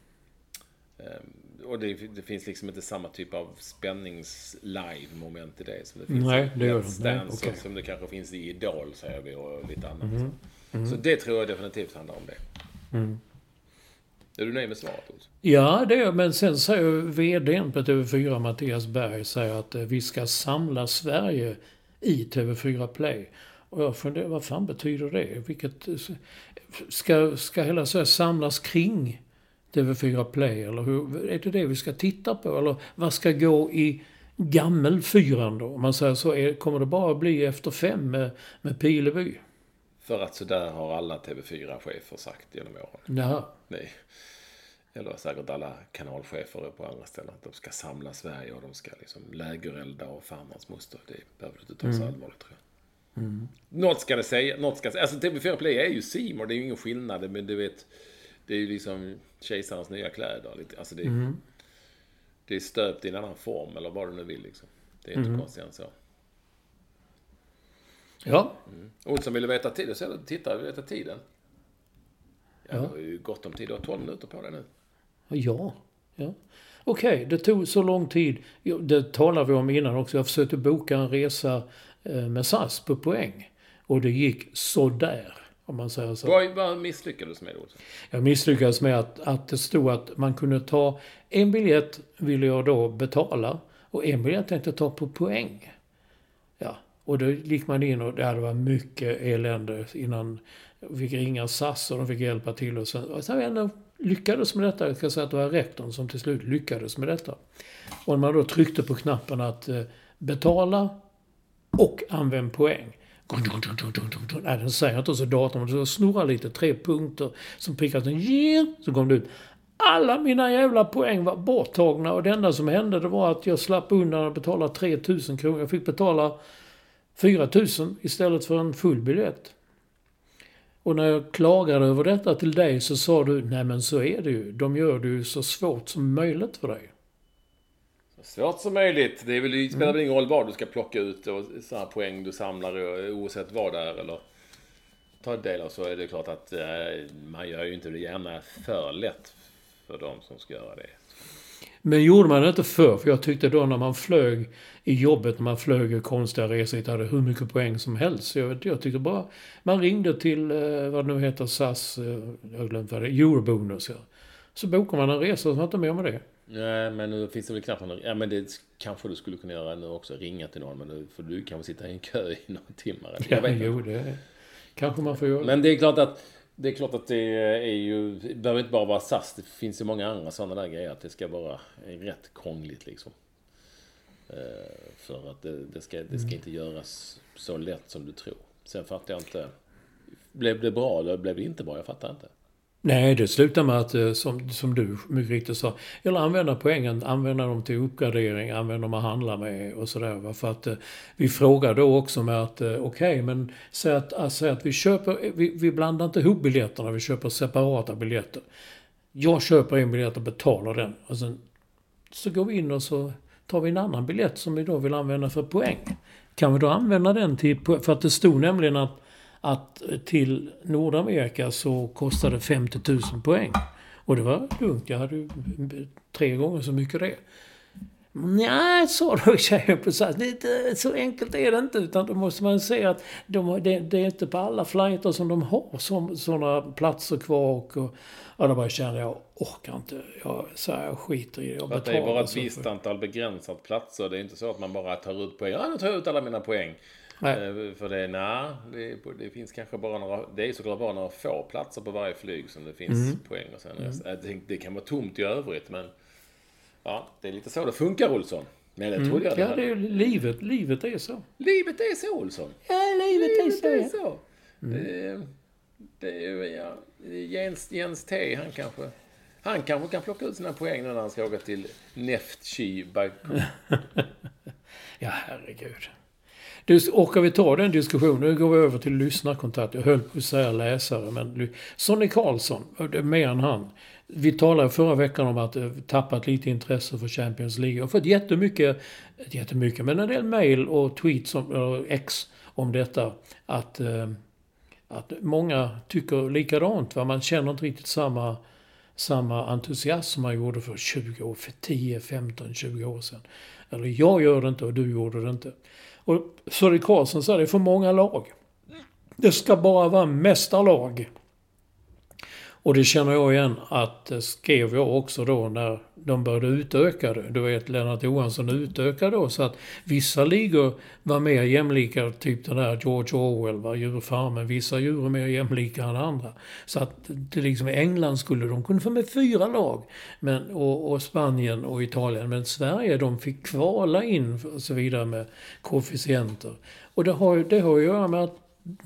och det, det finns liksom inte samma typ av spännings-live-moment i det som det finns. Nej, det gör det. Nej, okay. Som det kanske finns i Idol, säger vi, och lite annat. Mm. Mm. Så det tror jag definitivt handlar om det. Mm. Är du nöjd med svaret? Också? Ja, det är men sen säger vdn på T V fyra, Mattias Berg, säger att vi ska samla Sverige i T V fyra Play. Och jag funderar, vad fan betyder det? Vilket, ska, ska hela Sverige samlas kring T V fyra Play, eller hur, är det det vi ska titta på? Eller vad ska gå i gammelfyran då? Om man säger så, är, kommer det bara bli efter fem med, med Pileby? För att så där har alla T V fyra-chefer sagt genom åren. Jaha. Nej. Eller säkert alla kanalchefer på andra ställen att de ska samla Sverige och de ska liksom lägerelda och farmans moster. Det behöver du inte ta så mm. allvarligt, tror jag. Mm. Något ska det säga, något ska alltså T V fyra Play är ju Simor, det är ju ingen skillnad, men du vet, det är ju liksom kejsarens nya kläder. Alltså det är, mm. det är stöpt i en annan form, eller vad du nu vill. Liksom. Det är inte mm. konstigt än så. Ja. Mm. Olsson ville veta tid. Så titta, veta tiden. Ja, ja. Det har ju gott om tid. Du har tolv minuter på dig nu. Ja. ja. Okej, okay, det tog så lång tid. Det talade vi om innan också. Jag försökte boka en resa med S A S på poäng. Och det gick så där. Om man säger så. Vad, vad misslyckades med det? Jag misslyckades med att, att det stod att man kunde ta en biljett, ville jag då betala, och en biljett tänkte ta på poäng. Ja, Och då gick man in och det hade varit mycket elände innan vi fick ringa S A S och de fick hjälpa till. Och sen, och sen ändå lyckades med detta. Jag ska säga att det var rektorn som till slut lyckades med detta. Och när man då tryckte på knappen att eh, betala och använd poäng. Nej, den säger inte så datorn. Så snurrar lite, tre punkter som prickas en ger, så kom det ut. Alla mina jävla poäng var borttagna och det enda som hände det var att jag slapp undan att betala tre tusen kronor. Jag fick betala fyra tusen istället för en full biljett. Och när jag klagade över detta till dig så sa du, nej men så är det ju. De gör det ju så svårt som möjligt för dig. Så svårt som möjligt. Det, är väl, det spelar mm. väl ingen roll vad du ska plocka ut och sådana poäng du samlar oavsett vad det är eller ta del av, så är det klart att eh, man gör ju inte det gärna för lätt för de som ska göra det. Men gjorde man det inte för, för jag tyckte då när man flög i jobbet, när man flög i konstiga resor, hade hur mycket poäng som helst. Så jag, jag tyckte bara, man ringde till, eh, vad det nu heter, S A S, eh, jag har glömt vad det är, Eurobonus. Ja. Så bokar man en resa och så har inte med med det. Nej, men nu finns det väl knappt någon, ja men det kanske du skulle kunna göra nu också, ringa till någon, men nu, för du kan väl sitta i en kö i några timmar. Ja, men jo, det kanske man får göra. Men det är klart att Det är klart att det är ju, det behöver inte bara vara S A S, det finns ju många andra sådana där grejer, att det ska vara rätt krångligt liksom. För att det, det, ska, det ska inte göras så lätt som du tror. Sen fattar jag inte, blev det bra eller blev det inte bra, jag fattar inte. Nej, det slutar med att, som, som du mycket riktigt sa, eller använda poängen, använda dem till uppgradering, använda dem att handla med och sådär. För att vi frågar då också med att, okej, okay, men säg att, alltså, att vi köper, vi, vi blandar inte ihop biljetterna, vi köper separata biljetter. Jag köper en biljett och betalar den. Och sen så går vi in och så tar vi en annan biljett som vi då vill använda för poäng. Kan vi då använda den till, för att det stod nämligen att att till Nordamerika så kostade femtio tusen poäng. Och det var lugnt. Jag hade ju tre gånger så mycket det. Nej, så då tjejer på så här. Så enkelt är det inte. Utan då måste man säga att de, det, det är inte på alla flighter som de har som, sådana platser kvar. Och, och, och då bara känner jag, orkar inte. Jag, så här, jag skiter i det. Jag det är bara ett visst antal begränsat platser. Det är inte så att man bara tar ut poäng. Ja, nu tar jag ut alla mina poäng. Nej. För det, nej, det, det finns kanske bara några, det är såklart bara några få platser på varje flyg som det finns mm. poäng och sen mm. det, det kan vara tomt i övrigt, men ja, det är lite så det funkar, Olsson. Men det trodde jag det. Ja, det är livet, livet är så. Livet är så, Olsson. Ja, livet, livet är så. Är så. Mm. Det, det är ju, ja, Jens, Jens T, han kanske han kanske kan plocka ut sina poäng när han ska åka till Neftchi Bangkok. Ja, herregud. Du, orkar vi ta den diskussionen? Nu går vi över till lyssnarkontakt. Jag höll på att säga läsare, men Sonny Karlsson, det är mer än han. Vi talade förra veckan om att tappat lite intresse för Champions League. Jag har fått jättemycket, jättemycket, men en del mejl och tweets om, eller ex om detta. Att, att många tycker likadant. Va? Man känner inte riktigt samma, samma entusiasm som man gjorde för tjugo år, för tio, femton, tjugo år sedan. Eller jag gör det inte och du gjorde det inte. Och Sonny Karlsson sa det är för många lag. Det ska bara vara mästarlag. Och det känner jag igen att skrev jag också då när de började utöka det. Du vet, Lennart Johansson utökade då så att vissa ligor var mer jämlika, typ den där George Orwell var djurfarmen. Vissa djur är mer jämlika än andra. Så att det liksom i England skulle de kunna få med fyra lag. Men, och, och Spanien och Italien. Men Sverige, de fick kvala in och så vidare med koefficienter. Och det har, det har att göra med att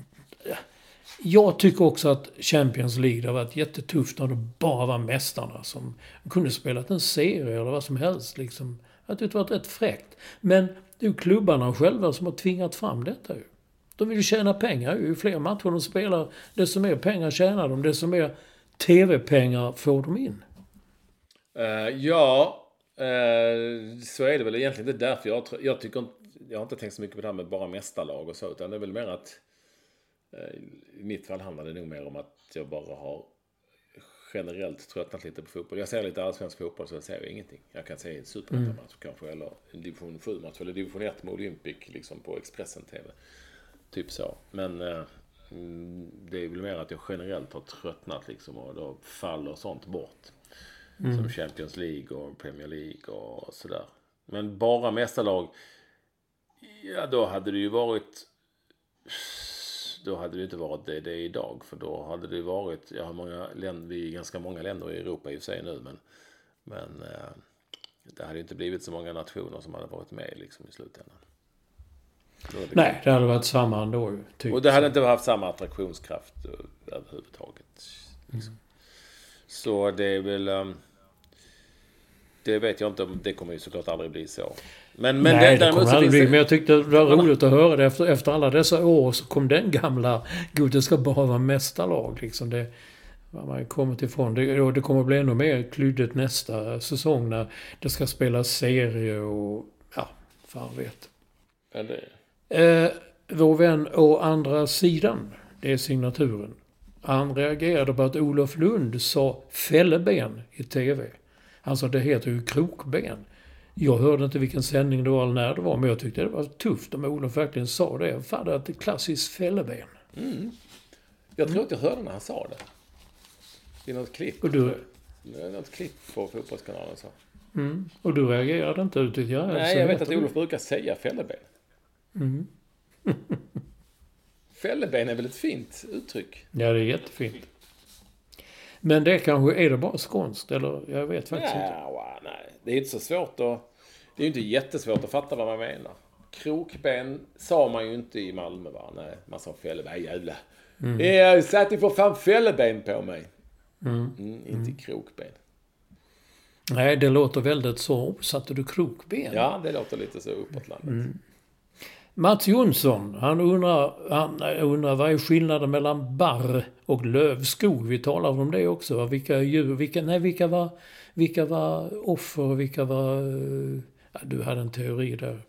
jag tycker också att Champions League har varit jättetufft när det bara var mästarna som kunde spela en serie eller vad som helst. Liksom. Jag tyckte det var rätt fräckt. Men det är ju klubbarna själva som har tvingat fram detta. Ju. De vill ju tjäna pengar. Ju fler matcher de spelar, desto mer pengar tjänar de. Desto mer tv-pengar får de in. Uh, ja, uh, så är det väl egentligen inte därför jag, jag tycker jag har inte tänkt så mycket på det här med bara mästarlag och så, utan det är väl mer att i mitt fall handlar det nog mer om att jag bara har generellt tröttnat lite på fotboll. Jag ser lite allsvensk fotboll så jag ser ingenting. Jag kan se en superettan-match mm. kanske, eller en division sju-match, eller division ett med Olympic liksom på Expressen T V. Typ så. Men eh, det är väl mer att jag generellt har tröttnat liksom, och då faller sånt bort. Mm. Som Champions League och Premier League och sådär. Men bara mästarlag, Ja, då hade det ju varit... Då hade det inte varit det det är idag. För då hade det varit... Jag har många länder, vi är ganska många länder i Europa i och för sig nu. Men, men eh, det hade inte blivit så många nationer som hade varit med liksom, i slutändan. Det Nej, det hade varit samma ändå. Typ. Och det hade inte haft samma attraktionskraft överhuvudtaget. Liksom. Mm. Så det är väl... Um, det vet jag inte om... Det kommer ju såklart aldrig bli så. Men, men Nej, det, det kommer aldrig bli. det... Men jag tyckte det var roligt att höra det. Efter, efter alla dessa år så kom den gamla... Gud, det ska bara vara mästarlag. Liksom det, vad man kommit ifrån. Det, och det kommer bli ännu mer klyddigt nästa säsong när det ska spelas serie och... Ja, fan vet. Ja, det... Eh, vår vän å andra sidan, det är signaturen. Han reagerade på att Olof Lund sa fälleben i tv. Han sa det heter ju krokben. Jag hörde inte vilken sändning det var eller när det var, men jag tyckte det var tufft om Olof verkligen sa det. Fan, det är ett klassiskt fälleben. Mm. Jag tror att jag hörde när han sa det. I något klipp. Och du... Något klipp på Fotbollskanalen så. Mm. Och du reagerade inte ut? Jag Nej, jag vet att Olof brukar säga fälleben. Mm. Fälleben är väl ett fint uttryck? Ja, det är jättefint. Men det kanske, är det bara skånskt? Eller jag vet faktiskt ja, inte. Wow, nej, det är inte så svårt att... Det är ju inte jättesvårt att fatta vad man menar. Krokben sa man ju inte i Malmö, va? Nej, man sa fälleben, jävla. Mm. Jag satt ju för fan fälleben på mig. Mm. Mm, inte mm. krokben. Nej, det låter väldigt så. Satte du krokben? Ja, det låter lite så uppåt landet. Mm. Mats Jonsson, han undrar, han undrar vad är skillnaden mellan barr och lövskog? Vi talar om det också. Vilka djur, vilka, nej, vilka var, vilka var offer, vilka var... Ja, du hade en teori där.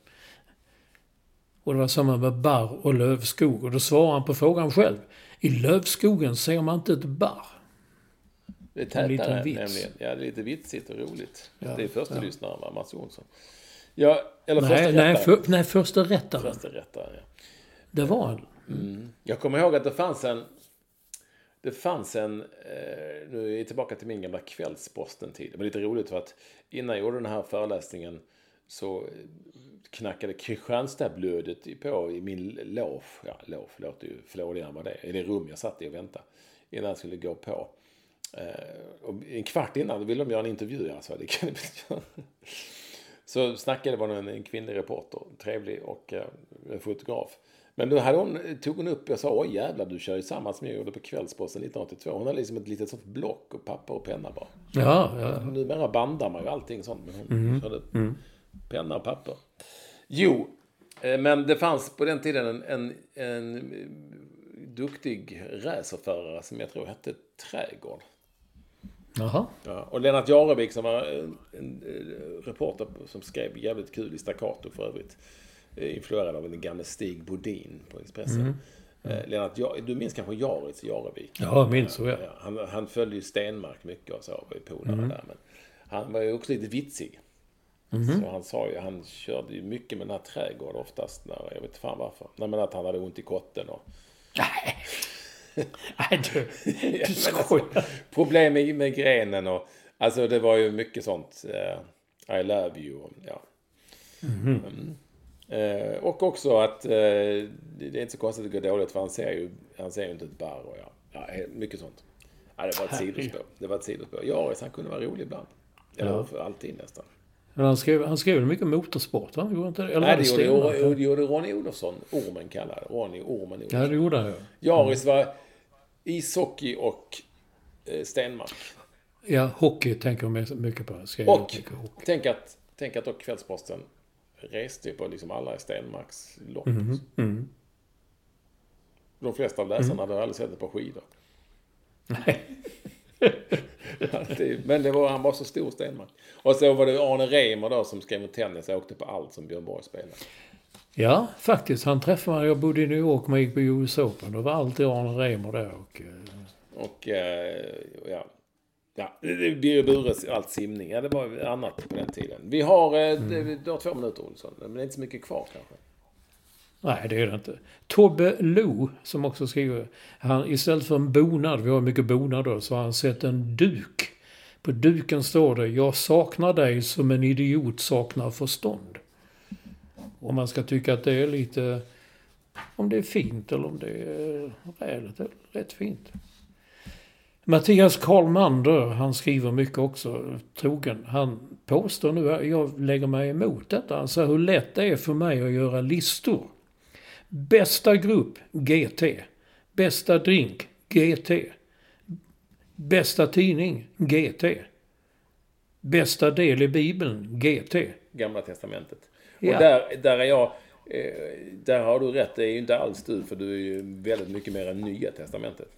Och det var samma med barr och lövskog. Och då svarar han på frågan själv. I lövskogen ser man inte ett barr. Det är tätare nämligen. Ja, det är lite vitsigt och roligt. Ja, det är första ja. lyssnaren, va? Mats Jonsson. Ja, eller nej, första nej, rättaren. För, nej, första rättaren. Första rättaren, ja. Det var han. Mm. Jag kommer ihåg att det fanns en... Det fanns en... Eh, nu är jag tillbaka till min gamla Kvällsposten-tid. Det var lite roligt för att innan jag gjorde den här föreläsningen så knackade Kristianstadblödet på i min loge. Ja, loge låter ju flådigare vad det är. I det rum jag satt i och väntade innan jag skulle gå på. Eh, och en kvart innan ville de göra en intervju. Alltså, det kan jag Så snackade det var en, en kvinnlig reporter, trevlig och eh, en fotograf. Men då hade hon, tog hon upp och sa, oj jävlar, du kör ju samma som jag gjorde på Kvällsposten nittonhundraåttiotvå. Hon hade liksom ett litet sånt block och papper och penna bara. Ja, ja. Numera bandar man ju allting sånt, men hon mm. hade mm. penna och papper. Jo, eh, men det fanns på den tiden en, en, en duktig racerförare som jag tror hette Trädgård. Jaha. Ja, och Lennart Jarevik som var en, en, en reporter som skrev jävligt kul i staccato för övrigt. Influerad av den gamla Stig Bodin på Expressen. Mm. Mm. Eh, Lennart, du minns kanske Jarits Jarevik? Ja, jag minns så, ja. ja han, han följde ju Stenmark mycket och så var ju polare mm. där. Men han var ju också lite vitsig. Mm. Så han sa ju, han körde ju mycket med den här Trädgård oftast. När, jag vet inte fan varför. Nej, men att han hade ont i kotten och... Nej. Nej, du, du alltså, problem med, med grenen och alltså det var ju mycket sånt uh, I love you och, ja. Mm. Mm. Uh, och också att uh, det är inte så konstigt att det går dåligt för han ser ju han ser ju inte ett barr och ja, ja mycket sånt. Ja, det var ett sidospår. Det var ett sidospår. Ja, han kunde vara rolig ibland. Eller ja. För alltid nästan. Men han skrev, han skrev mycket motorsport, va? Gjorde inte det? Eller nej, det gjorde, gjorde, gjorde, gjorde Ronny Olofsson. Ormen kallade Ronny Ormen Olofsson. Ja, det gjorde han, ja. Jaris var ishockey och eh, Stenmark. Ja, hockey tänker jag mycket på. Skrev och tänk att, tänk att då Kvällsposten reste på liksom alla Stenmarks lopp. Mm, mm. De flesta av läsarna mm. hade aldrig sett det på skidor. Nej. Men det var, han var så stor Stenmark. Och så var det Arne Reimer då som skrev med tennis och åkte på allt som Björn Borg spelade. Ja, faktiskt. Han träffade mig. Jag bodde i New York och gick på U S Open. Det var alltid Arne Reimer där. Och, och ja, ja, det blir bures allt simning. Ja, det var annat på den tiden. Vi har, mm. det har två minuter, Olsson. Men det är inte så mycket kvar kanske. Nej, det är det inte. Tobbe Lo, som också skriver, han, istället för en bonad, vi har mycket bonader, så har han sett en duk. På duken står det, jag saknar dig som en idiot saknar förstånd. Om man ska tycka att det är lite... Om det är fint eller om det är rätt, rätt fint. Mattias Karlmander, han skriver mycket också, trogen. Han påstår nu att jag lägger mig emot detta. Han säger hur lätt det är för mig att göra listor. Bästa grupp, G T. Bästa drink, G T. Bästa tidning, G T. Bästa del i Bibeln, G T. Gamla testamentet. Ja. Och där, där är jag... Där har du rätt, det är ju inte alls du, för du är ju väldigt mycket mer än Nya testamentet.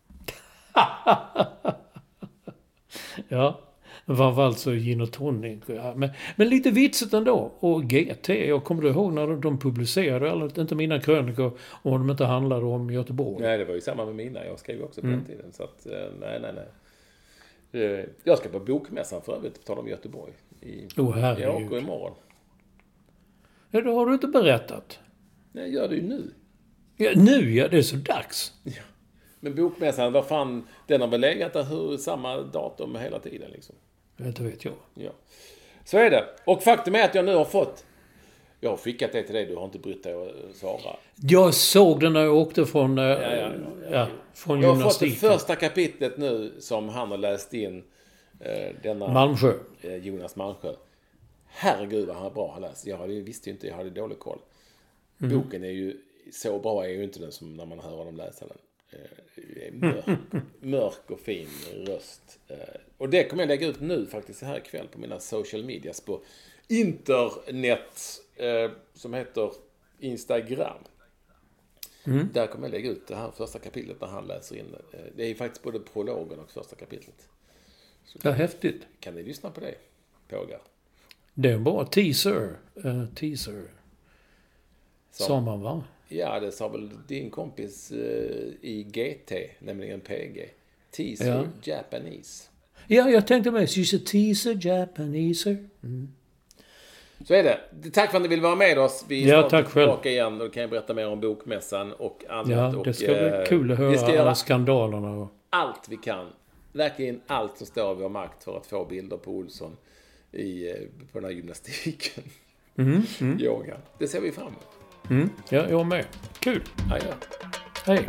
Ja, framförallt så gin och tonic. Ja, men, men lite vitsigt ändå. Och G T, jag kommer ihåg när de publicerade, eller inte mina krönikor, om de inte handlade om Göteborg. Nej, det var ju samma med mina, jag skrev också på mm. den tiden. Så att, nej, nej, nej. Jag ska på bokmässan för övrigt, tala om Göteborg. I, oh, jag åker imorgon. Ja, då har du inte berättat. Nej, jag gör det ju nu. Ja, nu, ja, det är så dags. Ja. Men bokmässan, vad fan, den har väl legat där hur, samma datum hela tiden liksom. Det vet jag. Ja. Så är det. Och faktum är att jag nu har fått... Jag har skickat det till dig, du har inte brytt dig att svara. Jag såg den när jag åkte från, ja, ja, ja. Ja, från jag gymnastiken. Jag har fått det första kapitlet nu som han har läst in. Eh, denna, Malmsjö. Eh, Jonas Malmsjö. Herregud vad han har bra har läst. Jag hade, visste ju inte, jag hade dålig koll. Mm. Boken är ju... Så bra är ju inte den som när man hör dem läsa den. Eh, mörk, mörk och fin röst. Eh, och det kommer jag lägga ut nu faktiskt här ikväll på mina social medias på internet eh, som heter Instagram. Mm. Där kommer jag lägga ut det här första kapitlet när han läser in det. Det är ju faktiskt både prologen och första kapitlet. Så ja, häftigt. Kan ni lyssna på det, pågar? Det är en bra teaser. Uh, teaser. Sa man, va? Ja, det sa väl din kompis uh, i G T, nämligen P G. Teaser ja. Japanese. Ja, jag tänkte mig. She's a teaser Japaneser. Mm. Så är det. Tack för att ni vill vara med oss. Vi är ja, tack tillbaka själv. Igen. Då kan jag berätta mer om bokmässan och annat. Ja, det ska och, bli kul att höra alla skandalerna. Och... allt vi kan. Verkligen allt som står i vår makt för att få bilder på Olsson i, på den här gymnastiken. Mm, mm. Yoga. Det ser vi fram emot. Mm, ja, jag med. Kul. Ja, ja. Hej.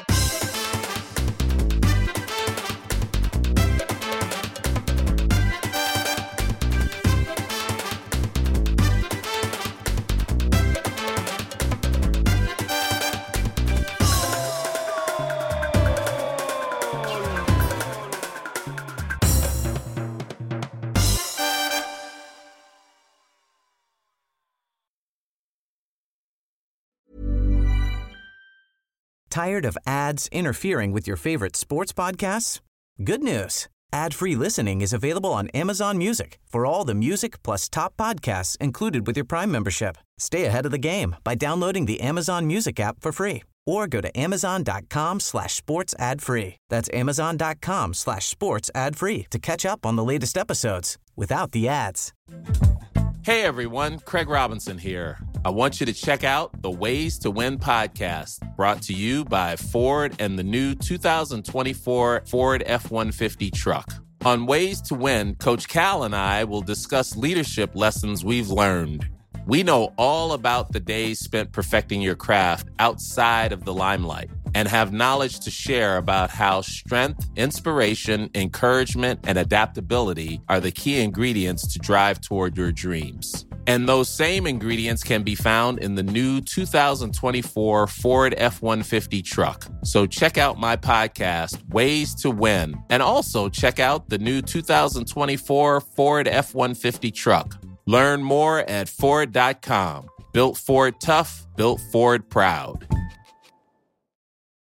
Tired of ads interfering with your favorite sports podcasts? Good news. Ad-free listening is available on Amazon Music for all the music plus top podcasts included with your Prime membership. Stay ahead of the game by downloading the Amazon Music app for free or go to amazon.com slash sports ad free. That's amazon.com slash sports ad free to catch up on the latest episodes without the ads. Hey everyone, Craig Robinson here. I want you to check out the Ways to Win podcast, brought to you by Ford and the new two thousand twenty-four Ford F one fifty truck. On Ways to Win, Coach Cal and I will discuss leadership lessons we've learned. We know all about the days spent perfecting your craft outside of the limelight and have knowledge to share about how strength, inspiration, encouragement, and adaptability are the key ingredients to drive toward your dreams. And those same ingredients can be found in the new two thousand twenty-four Ford F one fifty truck. So check out my podcast, Ways to Win, and also check out the new two thousand twenty-four Ford F one fifty truck. Learn more at Ford dot com. Built Ford tough, built Ford proud.